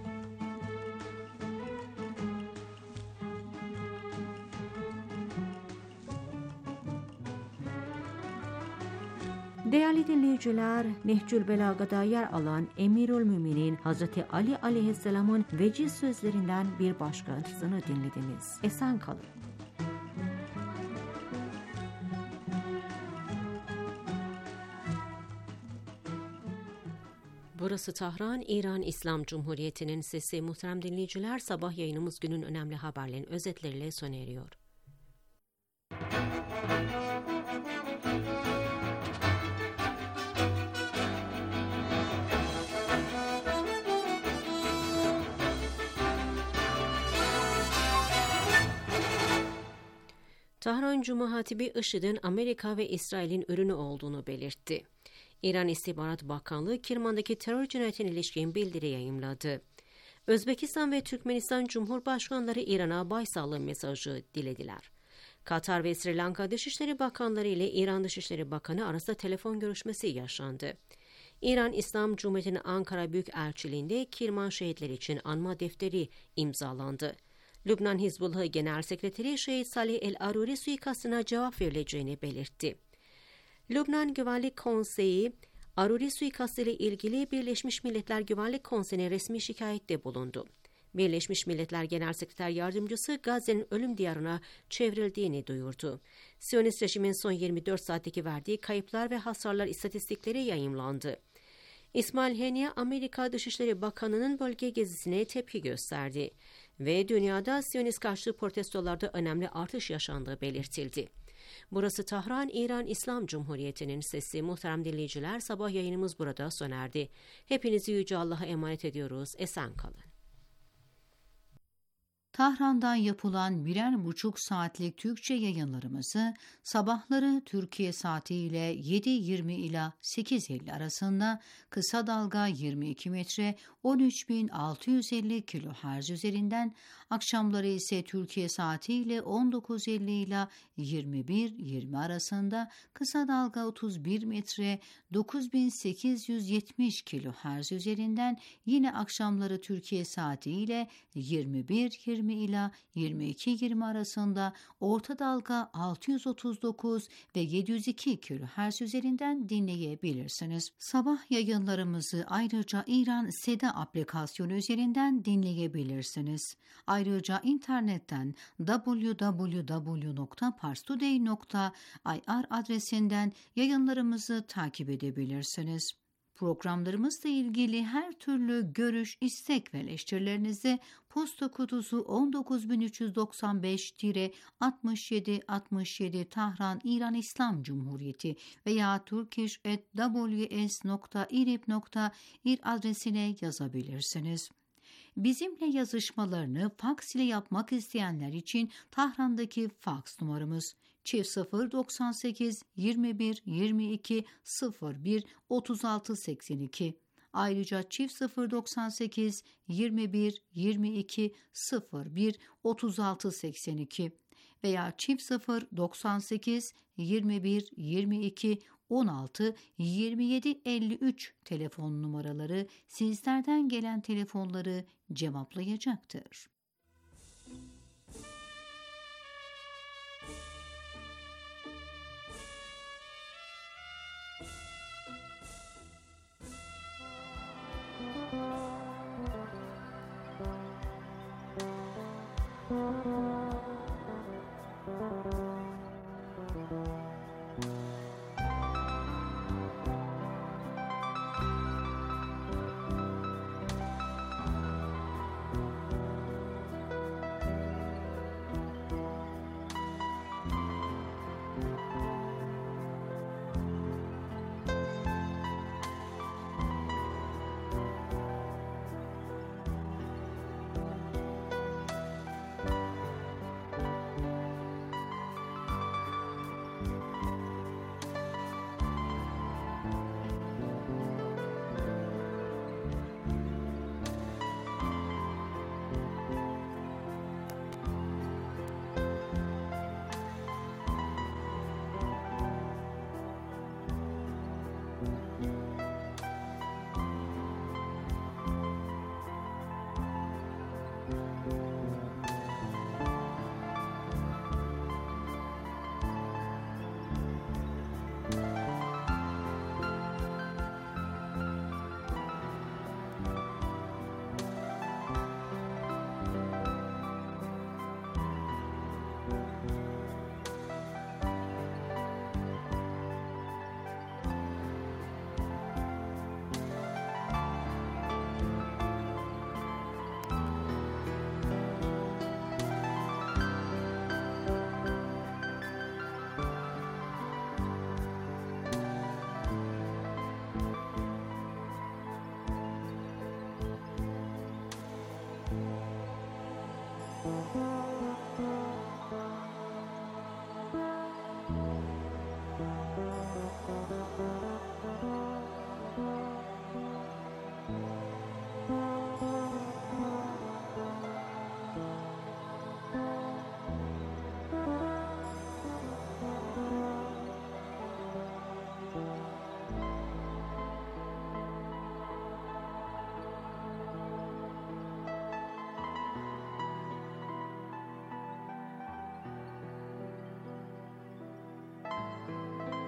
Değerli dinleyiciler, Nehcül Belaga'da yer alan Emirülmüminin Hazreti Ali aleyhisselamın veciz sözlerinden bir başkasını dinlediniz. Esen kalın. Burası Tahran, İran İslam Cumhuriyeti'nin sesi. Muhterem dinleyiciler, sabah yayınımız günün önemli haberlerin özetleriyle sona eriyor. Tahran Cuma Hatibi IŞİD'in Amerika ve İsrail'in ürünü olduğunu belirtti. İran İstihbarat Bakanlığı Kirman'daki terör cinayetine ilişkin bildiri yayımladı. Özbekistan ve Türkmenistan Cumhurbaşkanları İran'a başsağlığı mesajı dilediler. Katar ve Sri Lanka Dışişleri Bakanları ile İran Dışişleri Bakanı arasında telefon görüşmesi yaşandı. İran İslam Cumhuriyeti'nin Ankara Büyükelçiliği'nde Kirman şehitleri için anma defteri imzalandı. Lübnan Hizbullahı Genel Sekreteri Şehit Salih el-Aruri suikastına cevap verileceğini belirtti. Lübnan Güvenlik Konseyi, Aruri suikastı ile ilgili Birleşmiş Milletler Güvenlik Konseyi'ne resmi şikayette bulundu. Birleşmiş Milletler Genel Sekreter Yardımcısı Gazze'nin ölüm diyarına çevrildiğini duyurdu. Siyonist rejimin son 24 saatteki verdiği kayıplar ve hasarlar istatistikleri yayımlandı. İsmail Haniye, Amerika Dışişleri Bakanı'nın bölge gezisine tepki gösterdi ve dünyada Siyonist karşıtı protestolarda önemli artış yaşandığı belirtildi. Burası Tahran, İran İslam Cumhuriyeti'nin sesi. Muhterem dinleyiciler, sabah yayınımız burada sona erdi. Hepinizi Yüce Allah'a emanet ediyoruz. Esen kalın. Tahran'dan yapılan 1,5 saatlik Türkçe yayınlarımızı sabahları Türkiye saatiyle 7.20 ila 8.50 arasında kısa dalga 22 metre 13.650 kHz üzerinden, akşamları ise Türkiye saatiyle 19.50 ila 21.20 arasında kısa dalga 31 metre 9.870 kHz üzerinden, yine akşamları Türkiye saatiyle 21.20 ila 22.20 arasında orta dalga 639 ve 702 kHz üzerinden dinleyebilirsiniz. Sabah yayınlarımızı ayrıca İran Seda aplikasyonu üzerinden dinleyebilirsiniz. Ayrıca internetten www.parstoday.ir adresinden yayınlarımızı takip edebilirsiniz. Programlarımızla ilgili her türlü görüş, istek ve eleştirilerinizi posta kutusu 19395-6767 Tahran, İran İslam Cumhuriyeti veya turkish@ws.irib.ir adresine yazabilirsiniz. Bizimle yazışmalarını faks ile yapmak isteyenler için Tahran'daki faks numaramız +098 21 22 01 36 82. Ayrıca +098 21 22 01 36 82 veya +098 21 22 16 27 53 telefon numaraları sizlerden gelen telefonları cevaplayacaktır.